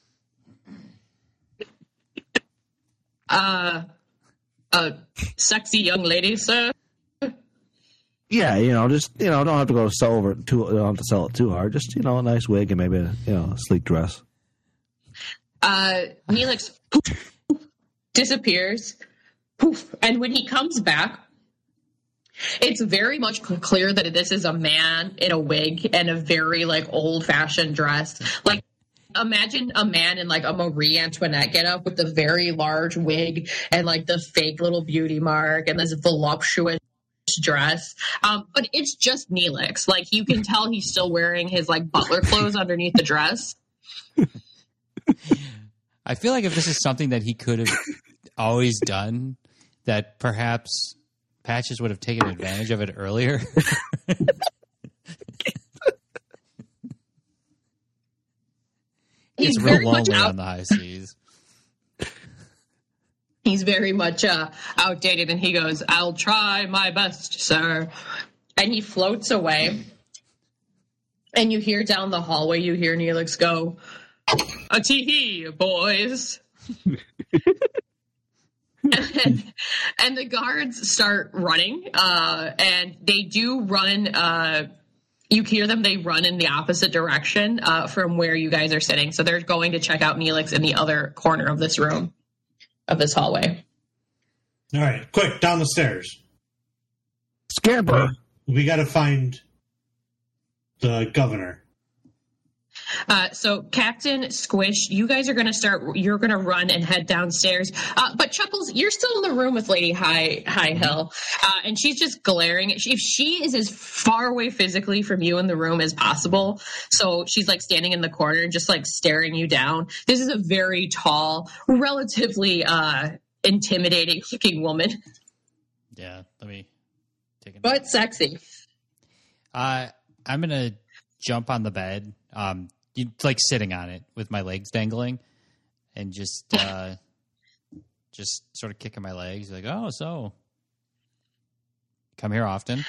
A sexy young lady, sir. Yeah, don't have to go sell it too hard. Just, a nice wig and maybe a sleek dress. Neelix disappears. Poof. And when he comes back, it's very much clear that this is a man in a wig and a very old-fashioned dress. Imagine a man in a Marie Antoinette getup with the very large wig and the fake little beauty mark and this voluptuous dress. But it's just Neelix. You can tell he's still wearing his butler clothes underneath the dress. I feel like if this is something that he could have always done, that perhaps Patches would have taken advantage of it earlier. It's real lonely on the high seas. He's very much outdated, and he goes, "I'll try my best, sir." And he floats away. And you hear down the hallway, you hear Neelix go, "A tee-hee, boys." and the guards start running, and they do run. You hear them, they run in the opposite direction from where you guys are sitting. So they're going to check out Neelix in the other corner of this room, of this hallway. All right, quick, down the stairs. Scamper. We got to find the governor. So Captain Squish, you guys are going to you're going to run and head downstairs. But Chuckles, you're still in the room with Lady High Hill. And she's just glaring. If she is as far away physically from you in the room as possible. So she's standing in the corner and just staring you down. This is a very tall, relatively intimidating looking woman. Yeah, let me take But sexy. I'm going to jump on the bed. like sitting on it with my legs dangling and just sort of kicking my legs like, oh, so come here often.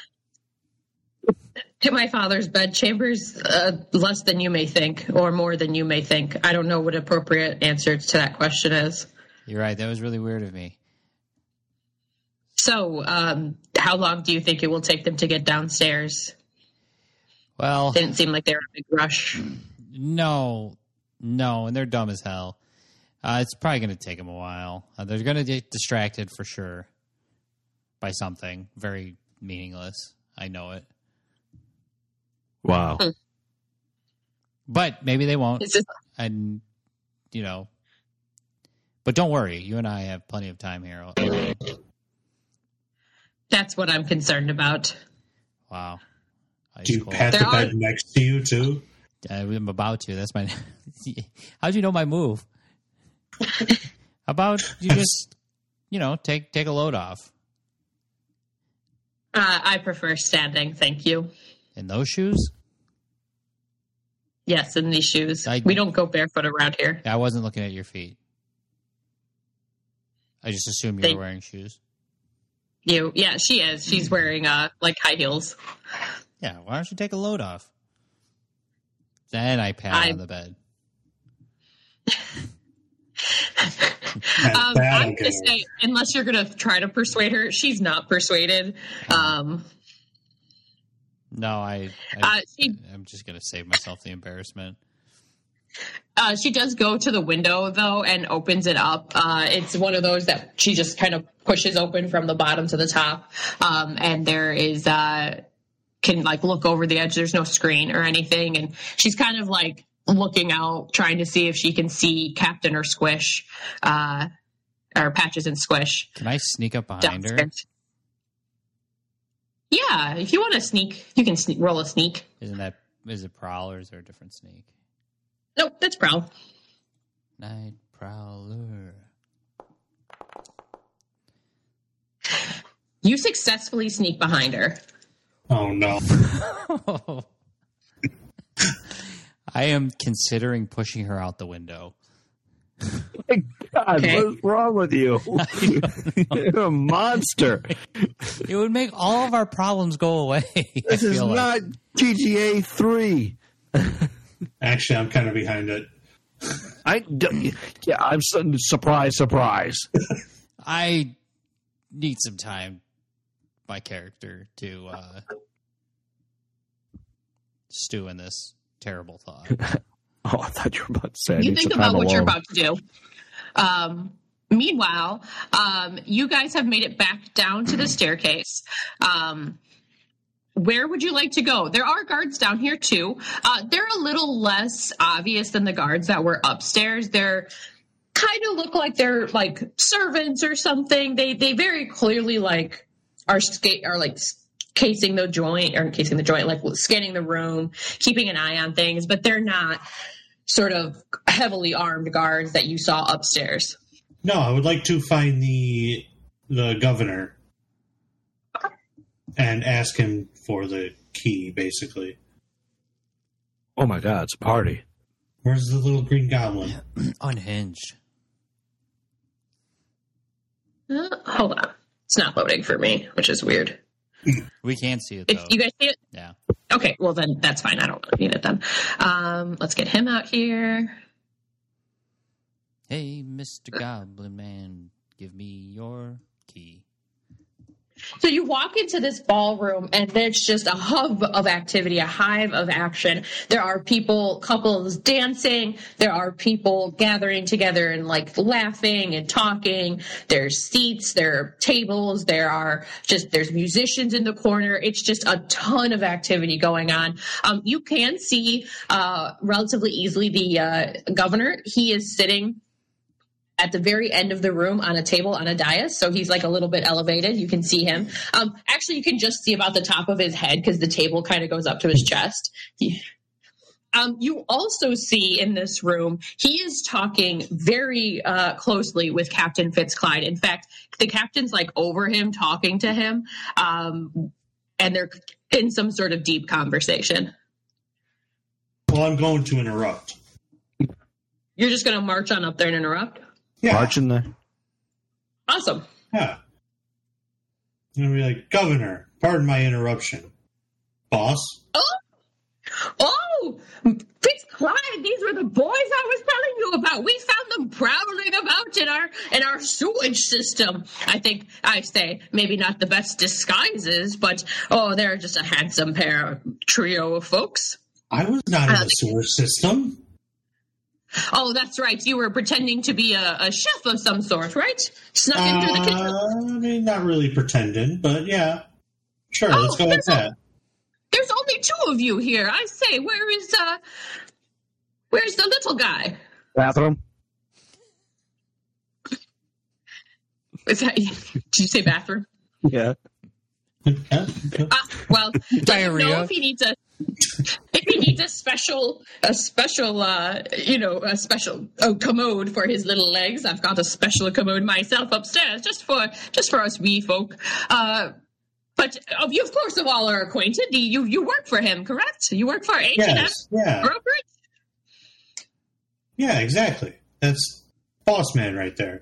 To my father's bedchambers, less than you may think, or more than you may think. I don't know what appropriate answer to that question is. You're right. That was really weird of me. So, how long do you think it will take them to get downstairs? Well, didn't seem like they were in a big rush. No, and they're dumb as hell. It's probably going to take them a while. They're going to get distracted for sure by something very meaningless. I know it. Wow. But maybe they won't. And, but don't worry. You and I have plenty of time here. That's what I'm concerned about. Wow. Do you pat the bed next to you, too? I'm about to. That's my... How'd you know my move? How about you just, take a load off? I prefer standing, thank you. In those shoes? Yes, in these shoes. We don't go barefoot around here. I wasn't looking at your feet. I just assumed you were wearing shoes. Yeah, she is. She's wearing high heels. Yeah, why don't you take a load off? Then I pat on the bed. I'm going to say, unless you're going to try to persuade her, she's not persuaded. No, I'm just going to save myself the embarrassment. She does go to the window, though, and opens it up. It's one of those that she just kind of pushes open from the bottom to the top. And there is, can look over the edge. There's no screen or anything. And she's kind of looking out, trying to see if she can see Captain or Squish, or Patches and Squish. Can I sneak up behind her? Yeah, if you want to sneak, you can roll a sneak. Is it Prowl or is there a different sneak? Nope, that's Prowl. Night Prowler. You successfully sneak behind her. Oh, no. I am considering pushing her out the window. My God, what's wrong with you? You're a monster. It would make all of our problems go away. This is not GTA 3. Actually, I'm kind of behind it. I'm surprise. I need some time, my character, to stew in this terrible thought. Oh, I thought you were about to say. You think about what you're about to do. Meanwhile, you guys have made it back down to the staircase. Where would you like to go? There are guards down here, too. They're a little less obvious than the guards that were upstairs. They're kind of look like they're servants or something. They very clearly are casing the joint, scanning the room, keeping an eye on things, but they're not sort of heavily armed guards that you saw upstairs. No, I would like to find the governor and ask him for the key, basically. Oh my God, it's a party. Where's the little green goblin? Unhinged. Hold on. It's not loading for me, which is weird. We can't see it, though. You guys see it? Yeah. Okay, well then that's fine. I don't need it then. Let's get him out here. Hey, Mr. Goblin Man, give me your key. So you walk into this ballroom, and it's just a hub of activity, a hive of action. There are couples dancing. There are people gathering together and laughing and talking. There's seats, there are tables, there's musicians in the corner. It's just a ton of activity going on. You can see relatively easily the governor. He is sitting at the very end of the room on a table on a dais, so he's a little bit elevated. You can see him. Actually, you can just see about the top of his head because the table kind of goes up to his chest. You also see in this room, he is talking very closely with Captain Fitzclyde. In fact, the captain's over him, talking to him, and they're in some sort of deep conversation. Well, I'm going to interrupt. You're just going to march on up there and interrupt? Yeah. March in there. Awesome. Yeah. I'm going to be like, Governor, pardon my interruption. Boss? Oh, FitzClyde, these were the boys I was telling you about. We found them prowling about in our sewage system. I say maybe not the best disguises, but they're just a handsome trio of folks. I was not in the sewer system. Oh, that's right. You were pretending to be a chef of some sort, right? Snuck into the kitchen. I mean, not really pretending, but yeah. Sure, let's go with that. There's only two of you here. I say, where's the little guy? Bathroom. Is that? Did you say bathroom? Yeah. Well, Diarrhea. know if he needs a special commode for his little legs. I've got a special commode myself upstairs, just for us wee folk. But you, of course, all are acquainted. You work for him, correct? You work for H&M Brokerage? Yeah, exactly. That's boss man right there.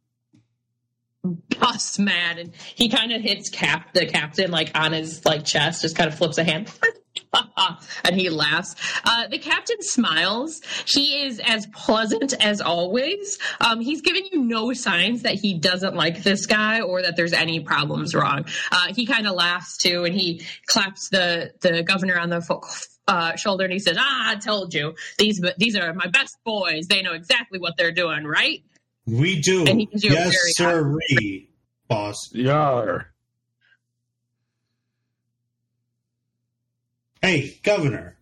Boss man, and he kind of hits the captain on his chest, just kind of flips a hand. And he laughs. The captain smiles. He is as pleasant as always. He's giving you no signs that he doesn't like this guy or that there's any problems wrong. He kind of laughs too, and he claps the governor on the shoulder, and he says, I told you, these are my best boys. They know exactly what they're doing, right? We do. And he gives you yes, sir, boss. Yar. Hey, Governor.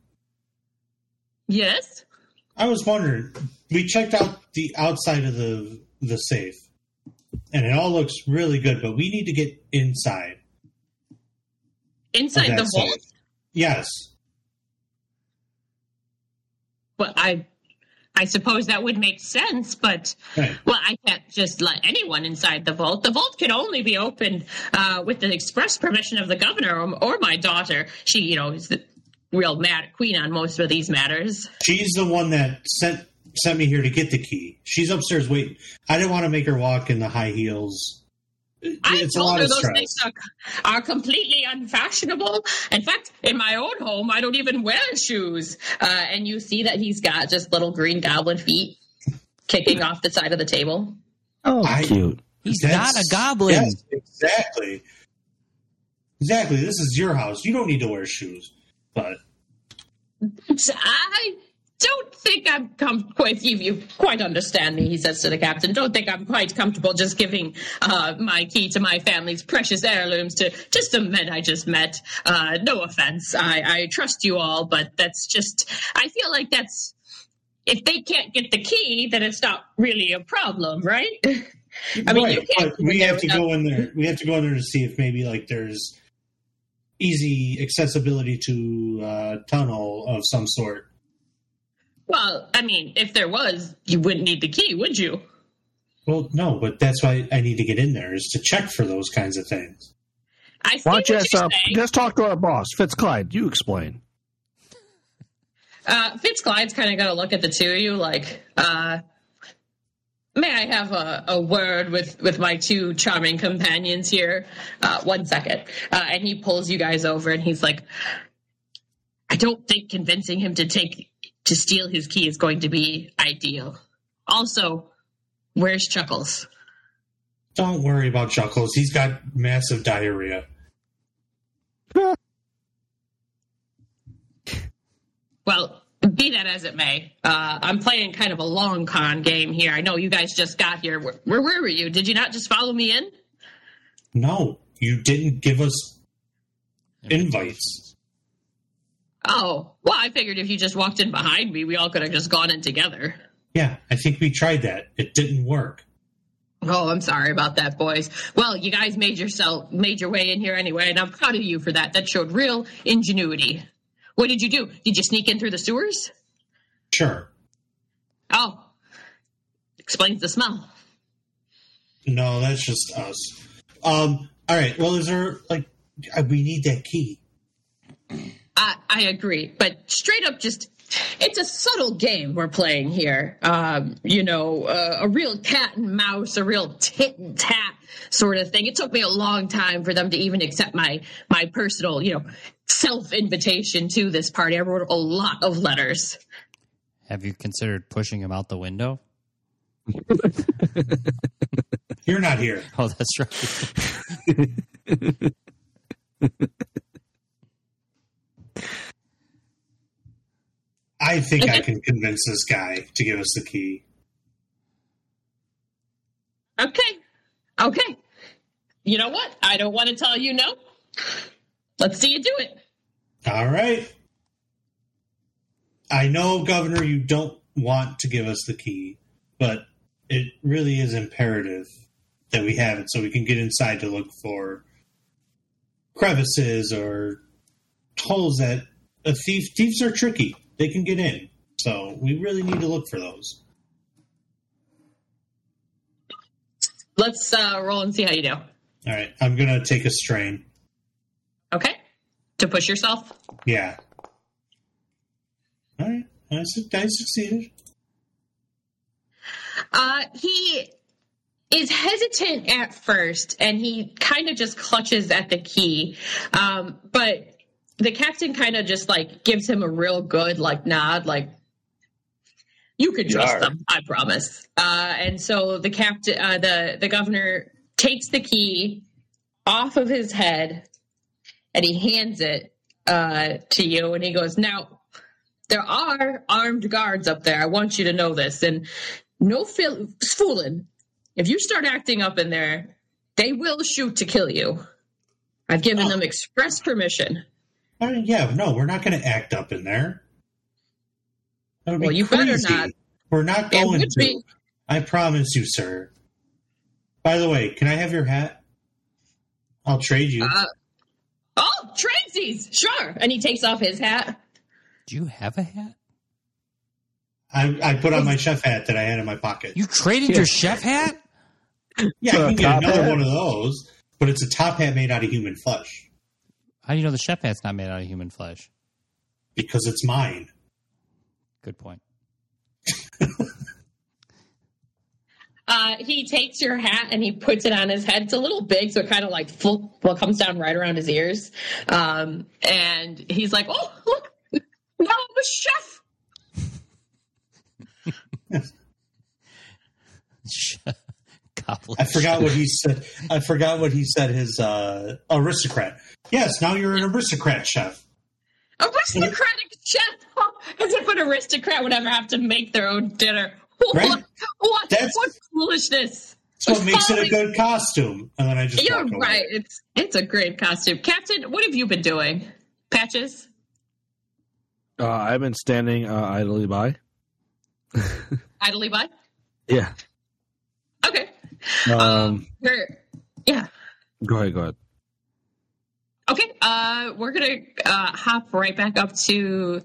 Yes? I was wondering, we checked out the outside of the safe, and it all looks really good, but we need to get inside. Inside the vault? Safe. Yes. Well, I suppose that would make sense, but, right. Well, I can't just let anyone inside the vault. The vault can only be opened with the express permission of the governor or my daughter. She, is the real queen on most of these matters. She's the one that sent me here to get the key. She's upstairs waiting. I didn't want to make her walk in the high heels. I told her those things are completely unfashionable. In fact, in my own home, I don't even wear shoes. And you see that he's got just little green goblin feet kicking off the side of the table. Oh, cute. He's not a goblin. Yes, exactly. Exactly. This is your house. You don't need to wear shoes. But I don't think I'm quite. You quite understand me, he says to the captain. Don't think I'm quite comfortable just giving my key to my family's precious heirlooms to just the men I just met. No offense. I trust you all, but that's just. I feel like that's. If they can't get the key, then it's not really a problem, right? I mean, you can't. We have to go in there. We have to go in there to see if maybe there's easy accessibility to a tunnel of some sort. Well, I mean, if there was, you wouldn't need the key, would you? Well, no, but that's why I need to get in there, is to check for those kinds of things. I see Why don't you saying. just talk to our boss, FitzClyde? You explain. FitzClyde's kind of going to look at the two of you like, may I have a word with my two charming companions here? 1 second. And he pulls you guys over, and he's like, I don't think convincing him to steal his key is going to be ideal. Also, where's Chuckles? Don't worry about Chuckles. He's got massive diarrhea. Well, be that as it may, I'm playing kind of a long con game here. I know you guys just got here. Where were you? Did you not just follow me in? No, you didn't give us invites. Oh, well, I figured if you just walked in behind me, we all could have just gone in together. Yeah, I think we tried that. It didn't work. Oh, I'm sorry about that, boys. Well, you guys made your way in here anyway, and I'm proud of you for that. That showed real ingenuity. What did you do? Did you sneak in through the sewers? Sure. Oh, explains the smell. No, that's just us. All right. Well, is there we need that key. I agree, but straight up, just it's a subtle game we're playing here. A real cat and mouse, a real tit and tat sort of thing. It took me a long time for them to even accept my personal, self-invitation to this party. I wrote a lot of letters. Have you considered pushing him out the window? You're not here. Oh, that's right. I think I can convince this guy to give us the key. Okay. You know what? I don't want to tell you no. Let's see you do it. All right. I know, Governor, you don't want to give us the key, but it really is imperative that we have it so we can get inside to look for crevices or holes that thieves are tricky. They can get in. So we really need to look for those. Let's roll and see how you do. All right. I'm going to take a strain. Okay. To push yourself? Yeah. All right. I succeeded. He is hesitant at first, and he kind of just clutches at the key. But the captain kind of just gives him a real good nod, you can trust them, I promise. And so the captain, the governor takes the key off of his head and he hands it to you, and he goes, "Now, there are armed guards up there. I want you to know this, and no fooling. If you start acting up in there, they will shoot to kill you. I've given them express permission." We're not going to act up in there. That would be you crazy. better not. We're not going to. I promise you, sir. By the way, can I have your hat? I'll trade you. Tradesies! Sure. And he takes off his hat. Do you have a hat? I put on my chef hat that I had in my pocket. You traded your chef hat? Yeah, I can get another one of those, but it's a top hat made out of human flesh. How do you know the chef hat's not made out of human flesh? Because it's mine. Good point. He takes your hat and he puts it on his head. It's a little big, so it kind of comes down right around his ears. And he's like, "Oh, look, now I'm a chef." I forgot what he said. His aristocrat. Yes, now you're an aristocrat chef. Aristocratic chef. As if an aristocrat would ever have to make their own dinner. Right? What foolishness! That's what makes it a good costume. And then I just You're right. It's a great costume, Captain. What have you been doing, Patches? I've been standing idly by. Idly by? Yeah. Okay. Yeah. Go ahead. Okay. We're gonna hop right back up to.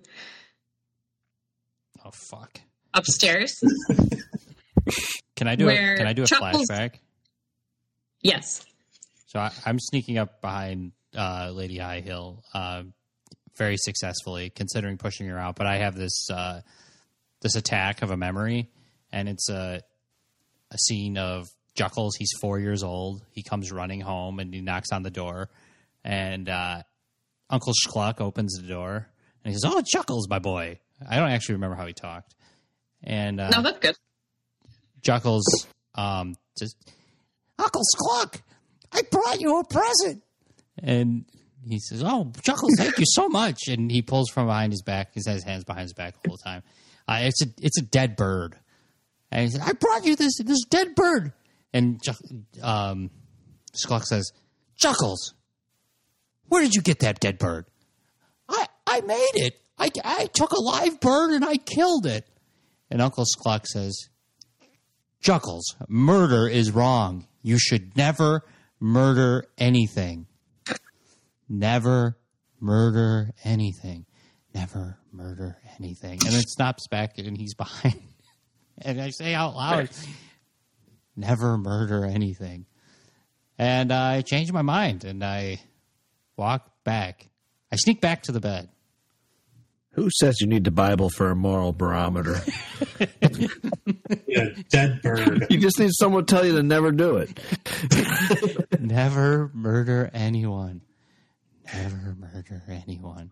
Oh fuck. Upstairs. Can I do a flashback? Yes. So I'm sneaking up behind Lady Highhill very successfully, considering pushing her out. But I have this attack of a memory, and it's a scene of Juckles. He's 4 years old. He comes running home, and he knocks on the door, and Uncle Schluck opens the door, and he says, "Oh, Juckles, my boy." I don't actually remember how he talked. And no, that's good. Juckles just, "Uncle Schluck, I brought you a present." And he says, "Oh, Juckles, thank you so much." And he pulls from behind his back. He has his hands behind his back the whole time. It's a dead bird. And he said, "I brought you this dead bird." And Schluck says, "Juckles, where did you get that dead bird?" I made it. I took a live bird and I killed it." And Uncle Schluck says, "Juckles, murder is wrong. You should never murder anything. Never murder anything. Never murder anything." And then stops back and he's behind. And I say out loud, "Never murder anything." And I changed my mind and I walk back. I sneak back to the bed. Who says you need the Bible for a moral barometer? Yeah, dead bird. You just need someone to tell you to never do it. Never murder anyone. Never murder anyone.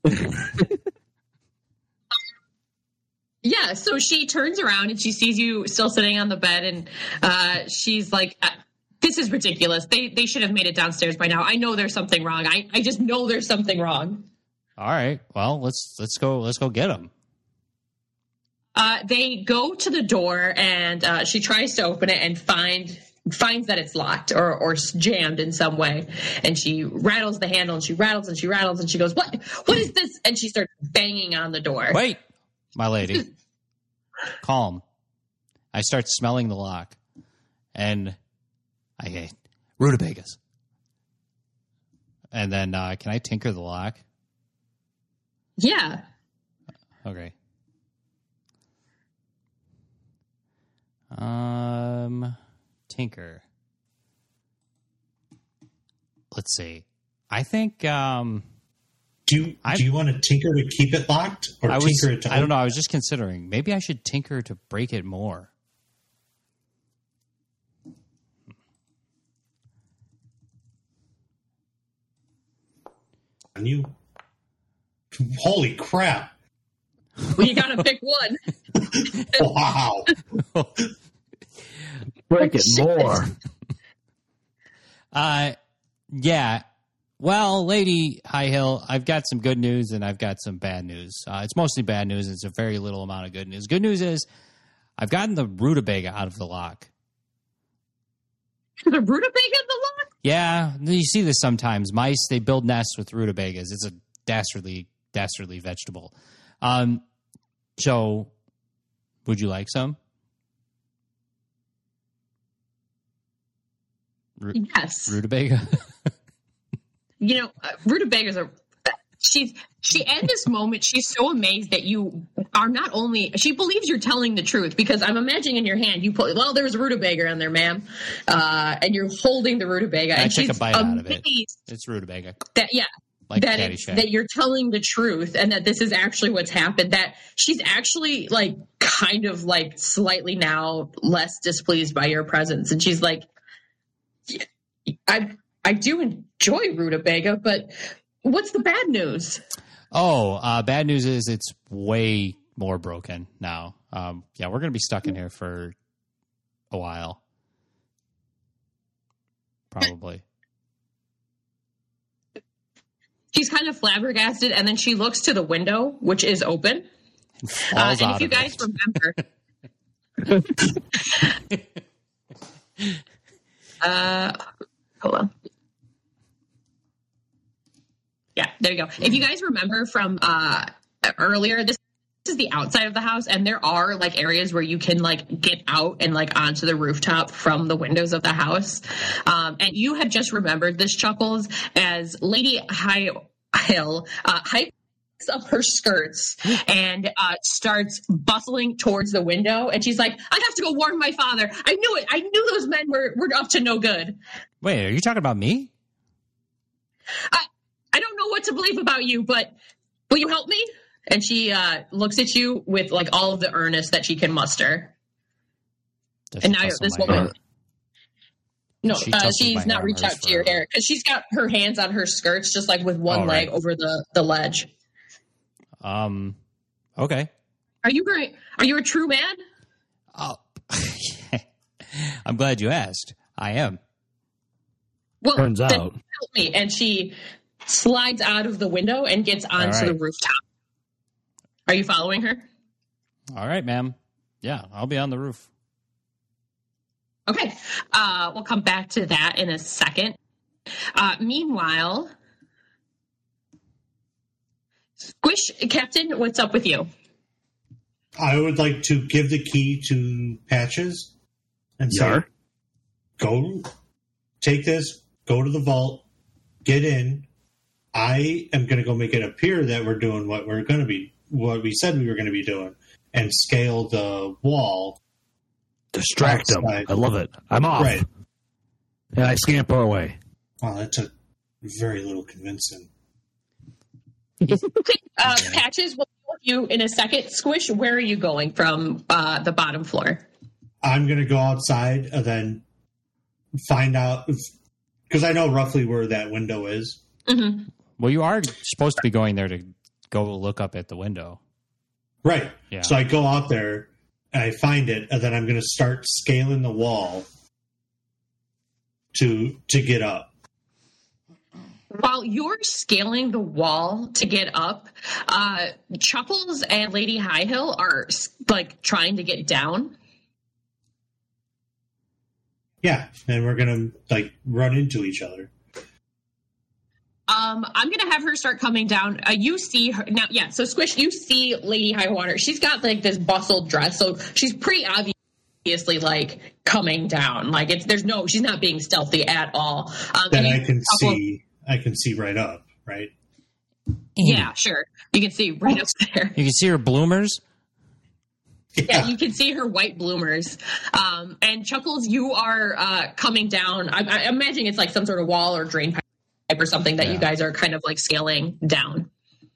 Yeah, so she turns around and she sees you still sitting on the bed, and she's like, this is ridiculous. They should have made it downstairs by now. I know there's something wrong. I just know there's something wrong. All right. Well, let's go get them. They go to the door, and she tries to open it and finds that it's locked or jammed in some way. And she rattles the handle, and she rattles and she rattles, and she goes, "What is this?" And she starts banging on the door. Wait, my lady. Calm. I start smelling the lock, and I hate rutabagas. And then, can I tinker the lock? Yeah. Okay. Tinker. Let's see. I think. Do you want to tinker to keep it locked, or tinker it to? I don't know. I was just considering. Maybe I should tinker to break it more. And you. Holy crap! Well, you got to pick one. Wow. Break it more. Yeah. Well, Lady High Hill, I've got some good news and I've got some bad news. It's mostly bad news. It's a very little amount of good news. Good news is I've gotten the rutabaga out of the lock. The rutabaga in the lock? Yeah, you see this sometimes. Mice, they build nests with rutabagas. It's a dastardly vegetable. So, would you like some? Yes. Rutabaga? You know, rutabagas are... She at this moment, she's so amazed that you are not only... She believes you're telling the truth, because I'm imagining in your hand, you put, well, there's a rutabaga in there, ma'am. And you're holding the rutabaga. I and take she's a bite out of it. It's rutabaga. Like that you're telling the truth and that this is actually what's happened, that she's actually like kind of like slightly now less displeased by your presence. And she's like, I do enjoy rutabaga, but what's the bad news? Bad news is it's way more broken now. Yeah, we're going to be stuck in here for a while. Probably. She's kind of flabbergasted, and then she looks to the window, which is open. And if you guys remember... hold on. Yeah, there you go. If you guys remember from earlier, this is the outside of the house, and there are like areas where you can like get out and like onto the rooftop from the windows of the house. And you had just remembered this, Chuckles, as Lady High Hill hikes up her skirts and starts bustling towards the window. And she's like, I have to go warn my father. I knew it. I knew those men were up to no good. Wait, are you talking about me? I don't know what to believe about you, but will you help me? And she looks at you with like all of the earnest that she can muster. And now this woman... No, she's not reached out to your hair because she's got her hands on her skirts, just like with one leg over the ledge. Okay. Are you a true man? Oh, I'm glad you asked. I am. Well, turns out. Help me. And she slides out of the window and gets onto the rooftop. Are you following her? All right, ma'am. Yeah, I'll be on the roof. Okay. We'll come back to that in a second. Meanwhile, Squish, Captain, what's up with you? I would like to give the key to Patches and say, go take this, go to the vault, get in. I am going to go make it appear that we're doing what we said we were going to be doing, and scale the wall. Distract them. I love it. I'm off. Right. And I scamper away. Wow, that took very little convincing. Okay, Patches, will you in a second. Squish, where are you going from the bottom floor? I'm going to go outside and then find out, because I know roughly where that window is. Mm-hmm. Well, you are supposed to be going there to go look up at the window. Right. Yeah. So I go out there and I find it, and then I'm going to start scaling the wall to get up. While you're scaling the wall to get up, Chuckles and Lady Highhill are like trying to get down. Yeah, and we're going to like run into each other. I'm going to have her start coming down. You see her now. Yeah. So Squish, you see Lady Highwater. She's got like this bustled dress. So she's pretty obviously like coming down. Like she's not being stealthy at all. That I can see right up, right? Yeah, sure. You can see right up there. You can see her bloomers. Yeah, you can see her white bloomers. And Chuckles, you are coming down. I imagine it's like some sort of wall or drain pipe or something that you guys are kind of like scaling down.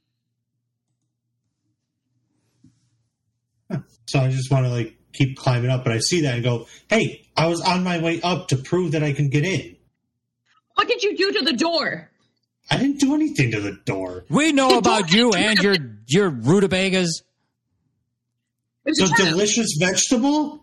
So I just want to like keep climbing up, but I see that and go, hey, I was on my way up to prove that I can get in. What did you do to the door? I didn't do anything to the door. We know about you and your rutabagas. The delicious vegetable?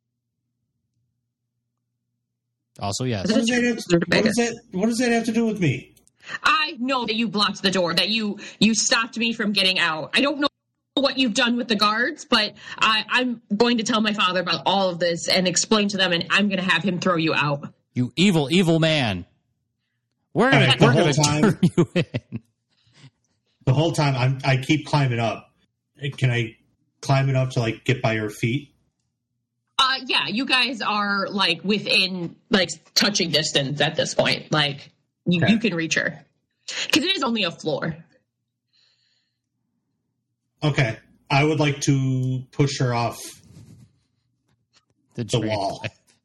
Also, yes. What does that have to do with me? I know that you blocked the door, that you stopped me from getting out. I don't know what you've done with the guards, but I'm going to tell my father about all of this and explain to them, and I'm going to have him throw you out. You evil, evil man. We're going to turn you in. The whole time I keep climbing up. Can I climb it up to like get by your feet? Yeah, you guys are like within like touching distance at this point. Like you can reach her because it is only a floor. Okay, I would like to push her off the wall.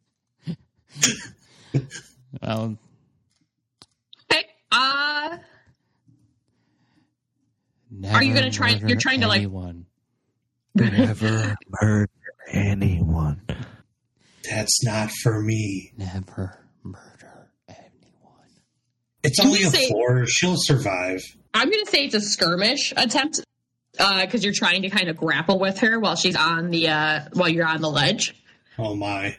Well, okay. Are you going to try? You're trying to like. Never murder anyone. That's not for me. Never murder anyone. It's only a floor. She'll survive. I'm going to say it's a skirmish attempt because you're trying to kind of grapple with her while she's on the while you're on the ledge. Oh my!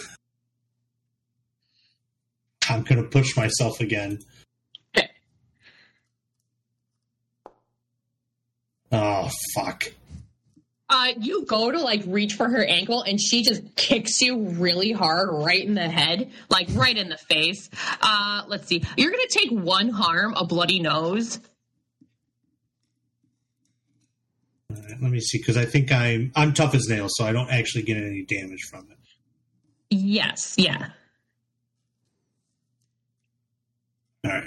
I'm going to push myself again. Okay. Oh fuck! You go to like reach for her ankle and she just kicks you really hard right in the head, like right in the face. Let's see. You're going to take one harm, a bloody nose. Let me see, because I think I'm tough as nails, so I don't actually get any damage from it. Yes, yeah. All right.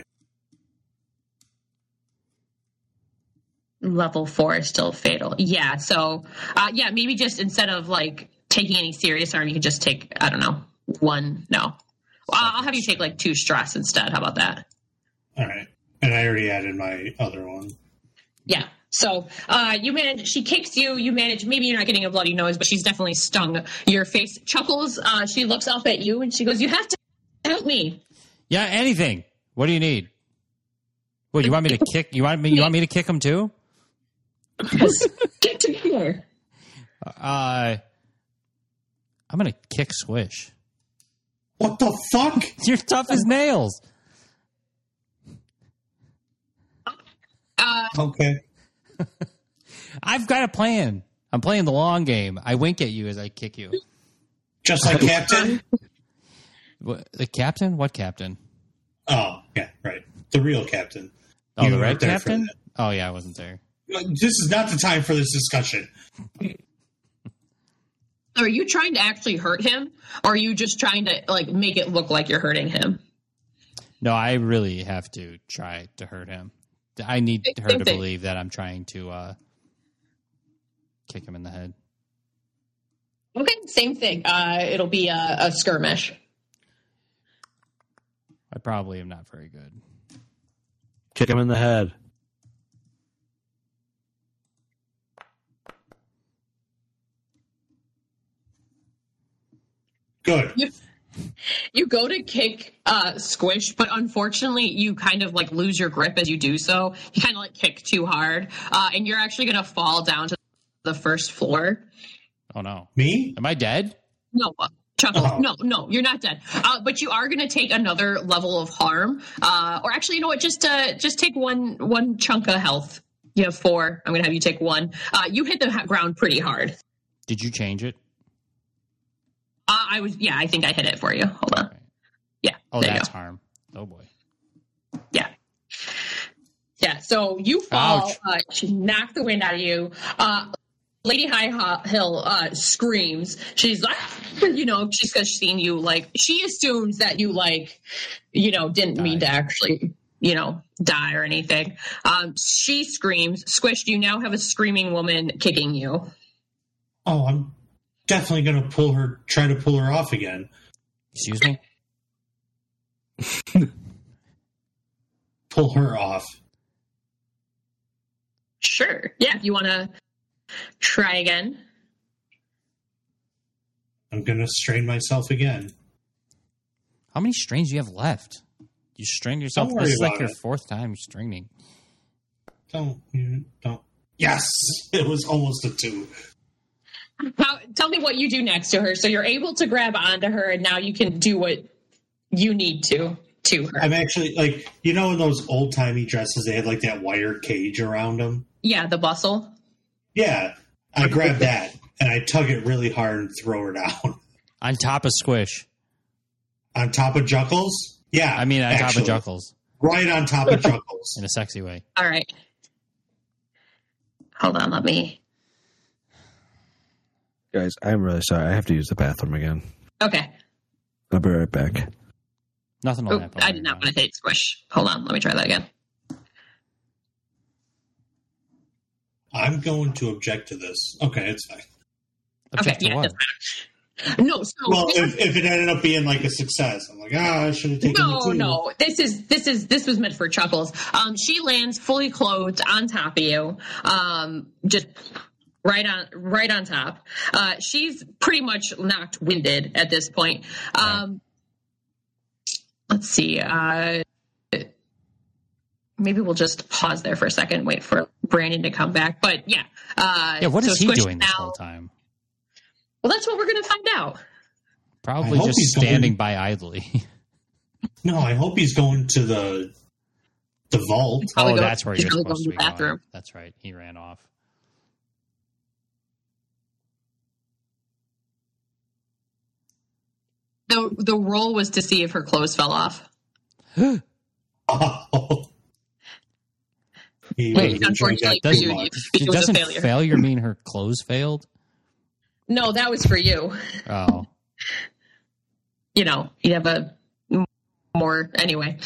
Level 4 is still fatal. Yeah, so, maybe just instead of, like, taking any serious harm, you could just take, I don't know, 1, no. I'll have you take, like, 2 stress instead. How about that? All right. And I already added my other one. Yeah. So, you manage, she kicks you, you manage, maybe you're not getting a bloody nose, but she's definitely stung your face. Chuckles, she looks up at you and she goes, you have to help me. Yeah, anything. What do you need? What, you want me to kick, you want me to kick him too? Get together. I'm gonna kick Squish. What the fuck? You're tough as nails. Okay. I've got a plan. I'm playing the long game. I wink at you as I kick you. Just like Captain? The captain? What captain? Oh, yeah, right. The real captain. Oh, You the red weren't there for captain? that. Oh, yeah, I wasn't there. This is not the time for this discussion. Are you trying to actually hurt him? Or are you just trying to, like, make it look like you're hurting him? No, I really have to try to hurt him. I need her to believe that I'm trying to kick him in the head. Okay, same thing. It'll be a skirmish. I probably am not very good. Kick him in the head. Good. You go to kick Squish, but unfortunately you kind of like lose your grip as you do so. You kind of like kick too hard, and you're actually going to fall down to the first floor. Oh no. Me? Am I dead? No, Chuckles. No, you're not dead. But you are going to take another level of harm. Or actually, you know what? Just take one chunk of health. You have 4. I'm going to have you take 1. You hit the ground pretty hard. Did you change it? I think I hit it for you. Hold on. Right. Yeah. Oh, that's harm. Oh boy. Yeah. Yeah. So you fall. She knocked the wind out of you. Lady High Hill screams. She's like, she's because seen you, like, she assumes that you, like, didn't mean to actually, die or anything. She screams. Squish, you now have a screaming woman kicking you. Oh, I'm definitely going to try to pull her off again. Excuse me? Pull her off. Sure. Yeah, if you want to try again. I'm going to strain myself again. How many strains do you have left? You strained yourself. Don't worry This is like about your it. 4th time straining. Don't. Yes! It was almost a 2. Tell me what you do next to her. So you're able to grab onto her, and now you can do what you need to her. I'm actually, like, in those old-timey dresses, they had, like, that wired cage around them? Yeah, the bustle. Yeah. I grab that, and I tug it really hard and throw her down. On top of Squish. On top of Juckles? Yeah. I mean, on actually. top of Juckles. Right on top of Juckles. In a sexy way. All right. Hold on, let me. Guys, I'm really sorry. I have to use the bathroom again. Okay. I'll be right back. Nothing will Oh, happen. I did not want to hit Squish. Hold on, let me try that again. I'm going to object to this. Okay, it's fine. Object to yeah, what? it doesn't matter. No, so Well, if it ended up being like a success, I'm like, I should have taken the 2. no. This was meant for Chuckles. She lands fully clothed on top of you, just right on top. She's pretty much knocked winded at this point. Let's see. Maybe we'll just pause there for a second, wait for Brandon to come back. But yeah. What is he Squish doing this now- whole time? Well, that's what we're going to find out. Probably I hope just he's standing going- by idly. No, I hope he's going to the vault. Probably go- That's where he's you're probably supposed to be going to the bathroom. going. That's right. He ran off. The roll was to see if her clothes fell off. Oh. He would have enjoyed Unfortunately that for too you, much. it was a Doesn't failure. failure mean her clothes failed? No, that was for you. Oh. You'd have a more anyway.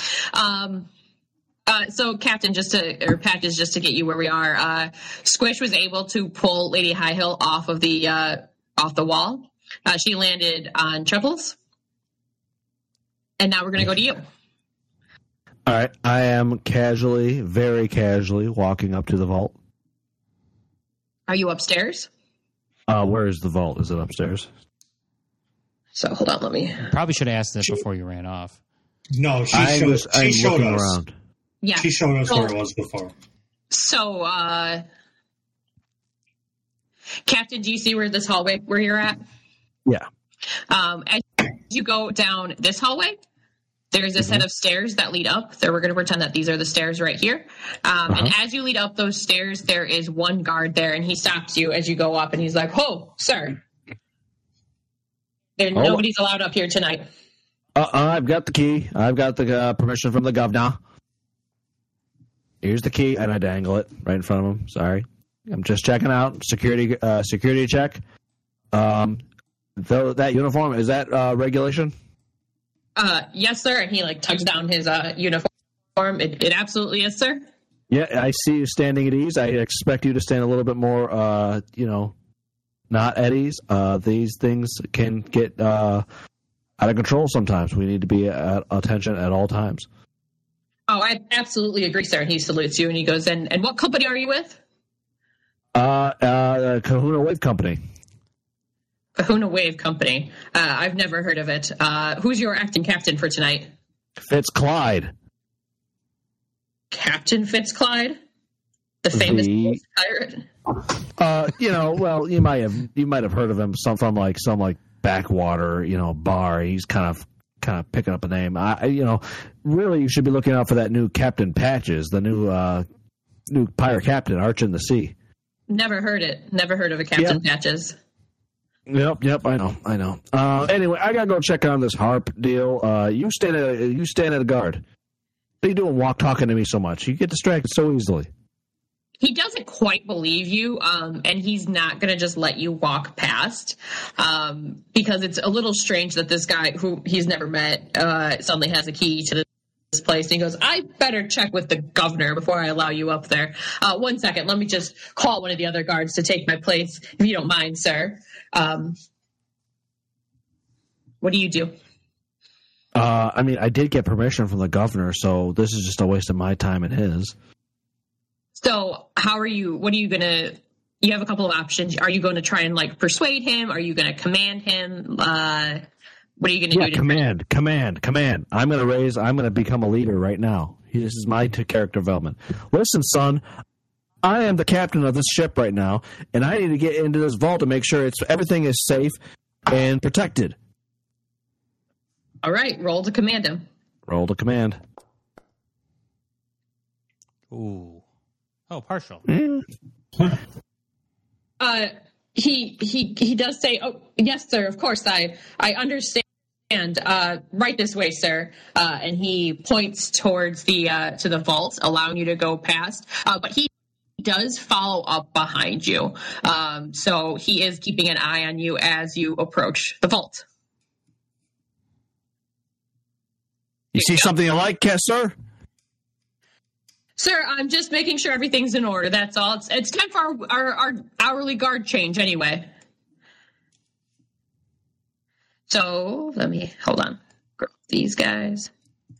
So Captain, Patches, just to get you where we are, Squish was able to pull Lady High Hill off the wall. She landed on Chuckles. And now we're going to go to you. All right. I am very casually walking up to the vault. Are you upstairs? Where is the vault? Is it upstairs? So hold on, let me. Probably should have asked that before you ran off. No, she I'm showed looking us. around. Yeah. She showed us where it was before. So, Captain, do you see where this hallway where you're at? Yeah. As you go down this hallway, there's a set of stairs that lead up. So we're going to pretend that these are the stairs right here. And as you lead up those stairs, there is one guard there, and he stops you as you go up, and he's like, "Oh, sir, nobody's allowed up here tonight." I've got the key. I've got the permission from the governor. Here's the key, and I dangle it right in front of him. Sorry. I'm just checking out. Security check. That uniform, is that regulation? Yes, sir. And he tugs down his uniform. It absolutely is, sir. Yeah, I see you standing at ease. I expect you to stand a little bit more, not at ease. These things can get out of control sometimes. We need to be at attention at all times. Oh, I absolutely agree, sir. And he salutes you and he goes, and what company are you with? Kahuna Wave Company. Kahuna Wave Company. I've never heard of it. Who's your acting captain for tonight? FitzClyde. Captain FitzClyde? The famous pirate? Well, you might have heard of him from some backwater, bar. He's kind of picking up a name. Really, you should be looking out for that new Captain Patches, the new pirate captain, Arch in the Sea. Never heard it. Never heard of a Captain Patches. Yep. I know. Anyway, I gotta go check on this harp deal. You stand at a guard. What are you doing? Talking to me so much? You get distracted so easily. He doesn't quite believe you, and he's not going to just let you walk past, because it's a little strange that this guy who he's never met suddenly has a key to this place. And he goes, I better check with the governor before I allow you up there. 1 second, let me just call one of the other guards to take my place, if you don't mind, sir. What do you do? I did get permission from the governor, so this is just a waste of my time and his. So what are you going to, you have a couple of options. Are you going to try and persuade him? Are you going to command him? What are you going to do? Command. I'm going to become a leader right now. This is my character development. Listen, son, I am the captain of this ship right now, and I need to get into this vault to make sure everything is safe and protected. All right, roll to command him. Roll to command. Ooh. Oh, partial. He does say, "Oh, yes, sir. Of course, I understand. Right this way, sir." And he points towards to the vault, allowing you to go past. But he does follow up behind you, so he is keeping an eye on you as you approach the vault. You see something you like, sir? Sir, I'm just making sure everything's in order. That's all. It's time for our hourly guard change anyway. So let me hold on. Grab these guys.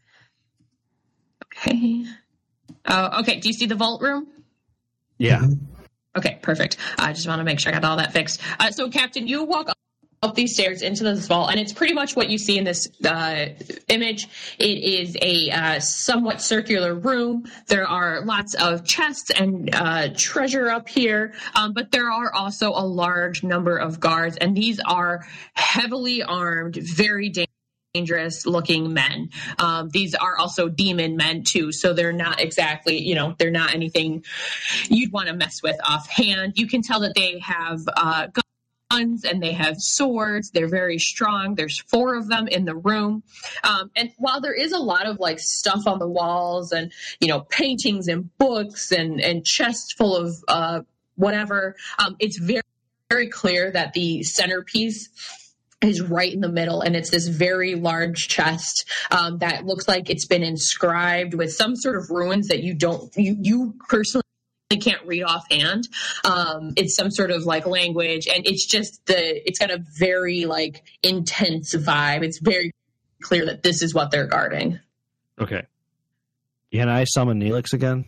Okay. Okay. Do you see the vault room? Yeah. Okay. Perfect. I just want to make sure I got all that fixed. So, Captain, you walk up these stairs into this vault, and it's pretty much what you see in this image. It is a somewhat circular room. There are lots of chests and treasure up here, but there are also a large number of guards, and these are heavily armed, very dangerous looking men. These are also demon men too, so they're not exactly, they're not anything you'd want to mess with offhand. You can tell that they have guns and they have swords. They're very strong. There's 4 of them in the room. And while there is a lot of stuff on the walls and, paintings and books and chests full of whatever, it's very, very clear that the centerpiece is right in the middle, and it's this very large chest that looks like it's been inscribed with some sort of runes that you personally can't read offhand. It's some sort of language, and it's got a very intense vibe. It's very clear that this is what they're guarding. Okay. Can I summon Neelix again?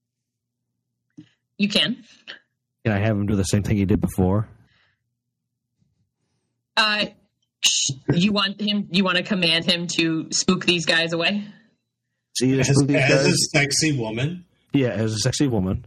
You can. Can I have him do the same thing he did before? You want to command him to spook these guys away? As a sexy woman? Yeah, as a sexy woman.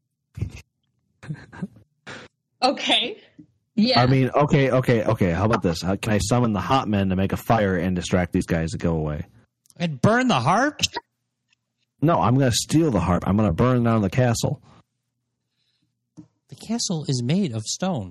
Okay. Yeah. I mean, okay. How about this? Can I summon the hot men to make a fire and distract these guys to go away? And burn the harp? No, I'm going to steal the harp. I'm going to burn down the castle. The castle is made of stone.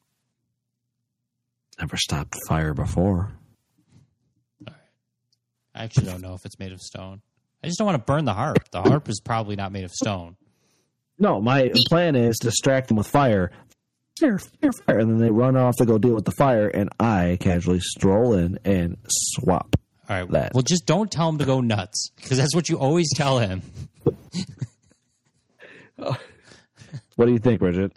Never stopped fire before. All right. I actually don't know if it's made of stone. I just don't want to burn the harp. The harp is probably not made of stone. No, my plan is to distract them with fire. Fire. And then they run off to go deal with the fire, and I casually stroll in and swap. All right. That. Well, just don't tell him to go nuts, because that's what you always tell him. What do you think, Bridget?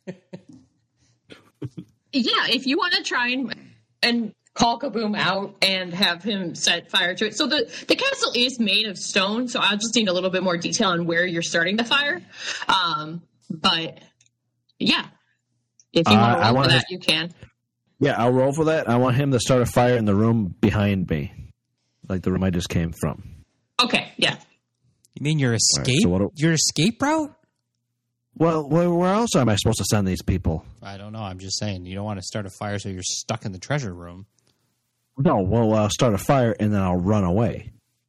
Yeah, if you want to try and call Kaboom out and have him set fire to it. So the castle is made of stone, so I'll just need a little bit more detail on where you're starting the fire. But yeah, if you want to roll for that, you can. Yeah, I'll roll for that. I want him to start a fire in the room behind me, like the room I just came from. Okay, yeah. You mean your escape? Right, so your escape route? Well, where else am I supposed to send these people? I don't know. I'm just saying you don't want to start a fire so you're stuck in the treasure room. No, well, I'll start a fire and then I'll run away.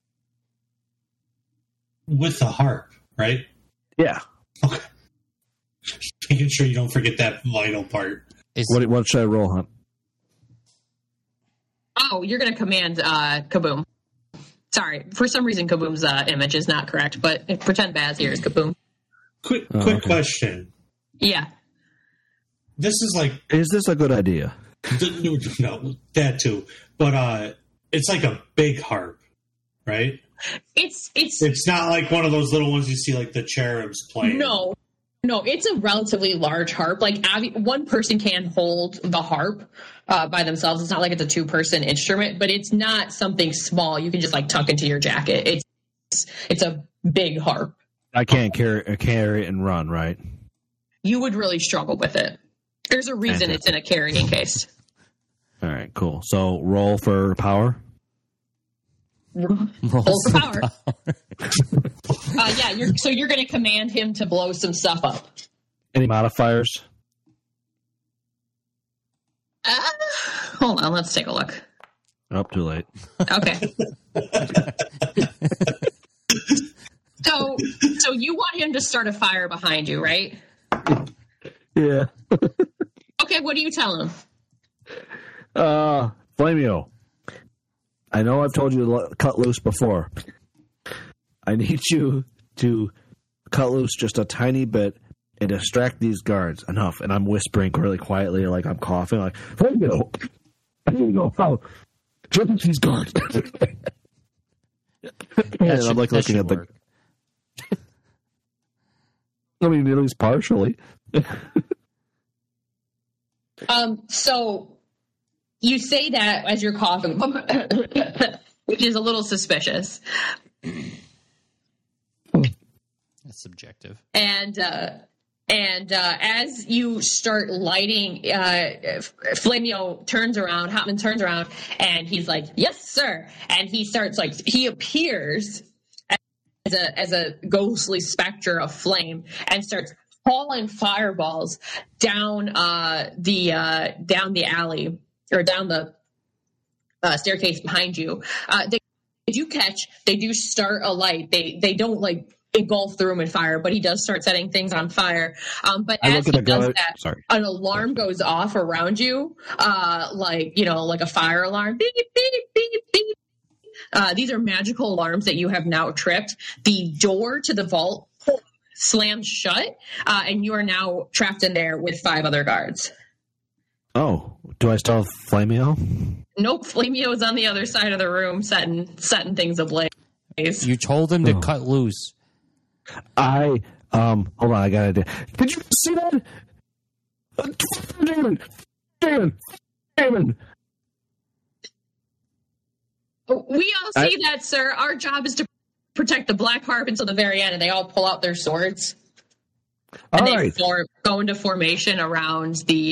With the harp, right? Yeah. Okay. Making sure you don't forget that vital part. What should I roll, Hunt? Oh, you're going to command Kaboom. Sorry, for some reason Kaboom's image is not correct, but pretend Baz here is Kaboom. Quick question. Yeah. This is like... Is this a good idea? No, that too. But it's like a big harp, right? It's not like one of those little ones you see like the cherubs playing. No, it's a relatively large harp. Like one person can hold the harp by themselves. It's not like it's a 2-person instrument, but it's not something small you can just like tuck into your jacket. It's a big harp. I can't carry it and run, right? You would really struggle with it. There's a reason it's in a carrying case. All right, cool. So roll for power. Roll for power. Yeah, you're going to command him to blow some stuff up. Any modifiers? Hold on, let's take a look. Oh, too late. Okay. So you want him to start a fire behind you, right? Yeah. Okay, what do you tell him? Flamio, I know I've told you to cut loose before. I need you to cut loose just a tiny bit and distract these guards enough. And I'm whispering really quietly, like I'm coughing, like, Flamio, I need to go out. Just these guards. And I'm like looking at the... I mean, at least partially. So you say that as you're coughing, which is a little suspicious. That's subjective. And as you start lighting, Flamio turns around, Hotman turns around, and he's like, "Yes, sir." And he starts he appears as a ghostly specter of flame and starts hauling fireballs down the alley or down the staircase behind you. They do catch. They do start a light. They don't engulf the room in fire, but he does start setting things on fire. But as he does that, an alarm goes off around you, like a fire alarm. Beep, beep, beep, beep. These are magical alarms that you have now tripped. The door to the vault slams shut, and you are now trapped in there with 5 other guards. Oh, do I still have Flamio? Nope, Flamio is on the other side of the room setting things ablaze. You told him to cut loose. Hold on, I got an idea. Did you see that? Damon. We all see that, sir. Our job is to protect the Black Harp until the very end, and they all pull out their swords. And they go into formation around the.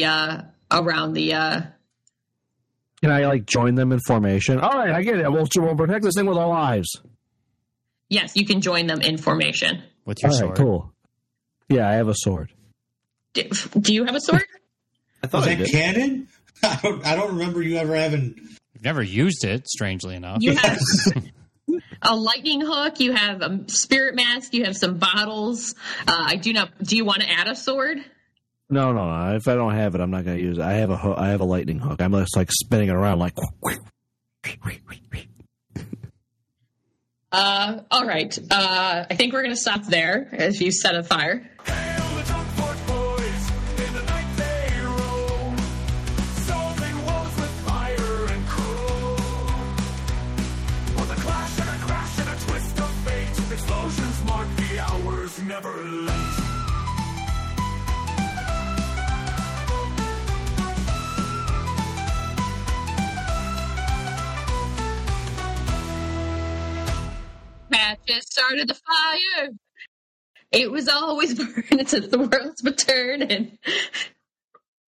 Can I join them in formation? All right, I get it. We'll protect this thing with our lives. Yes, you can join them in formation. With your sword. Right, cool. Yeah, I have a sword. Do you have a sword? I thought was that canon? I don't remember you ever having. You've never used it, strangely enough. You have a lightning hook. You have a spirit mask. You have some bottles. I do not. Do you want to add a sword? No. If I don't have it, I'm not going to use it. I have a lightning hook. I'm just spinning it around like. All right. I think we're going to stop there as you set a fire. Patches started the fire. It was always burning since the world's been turning.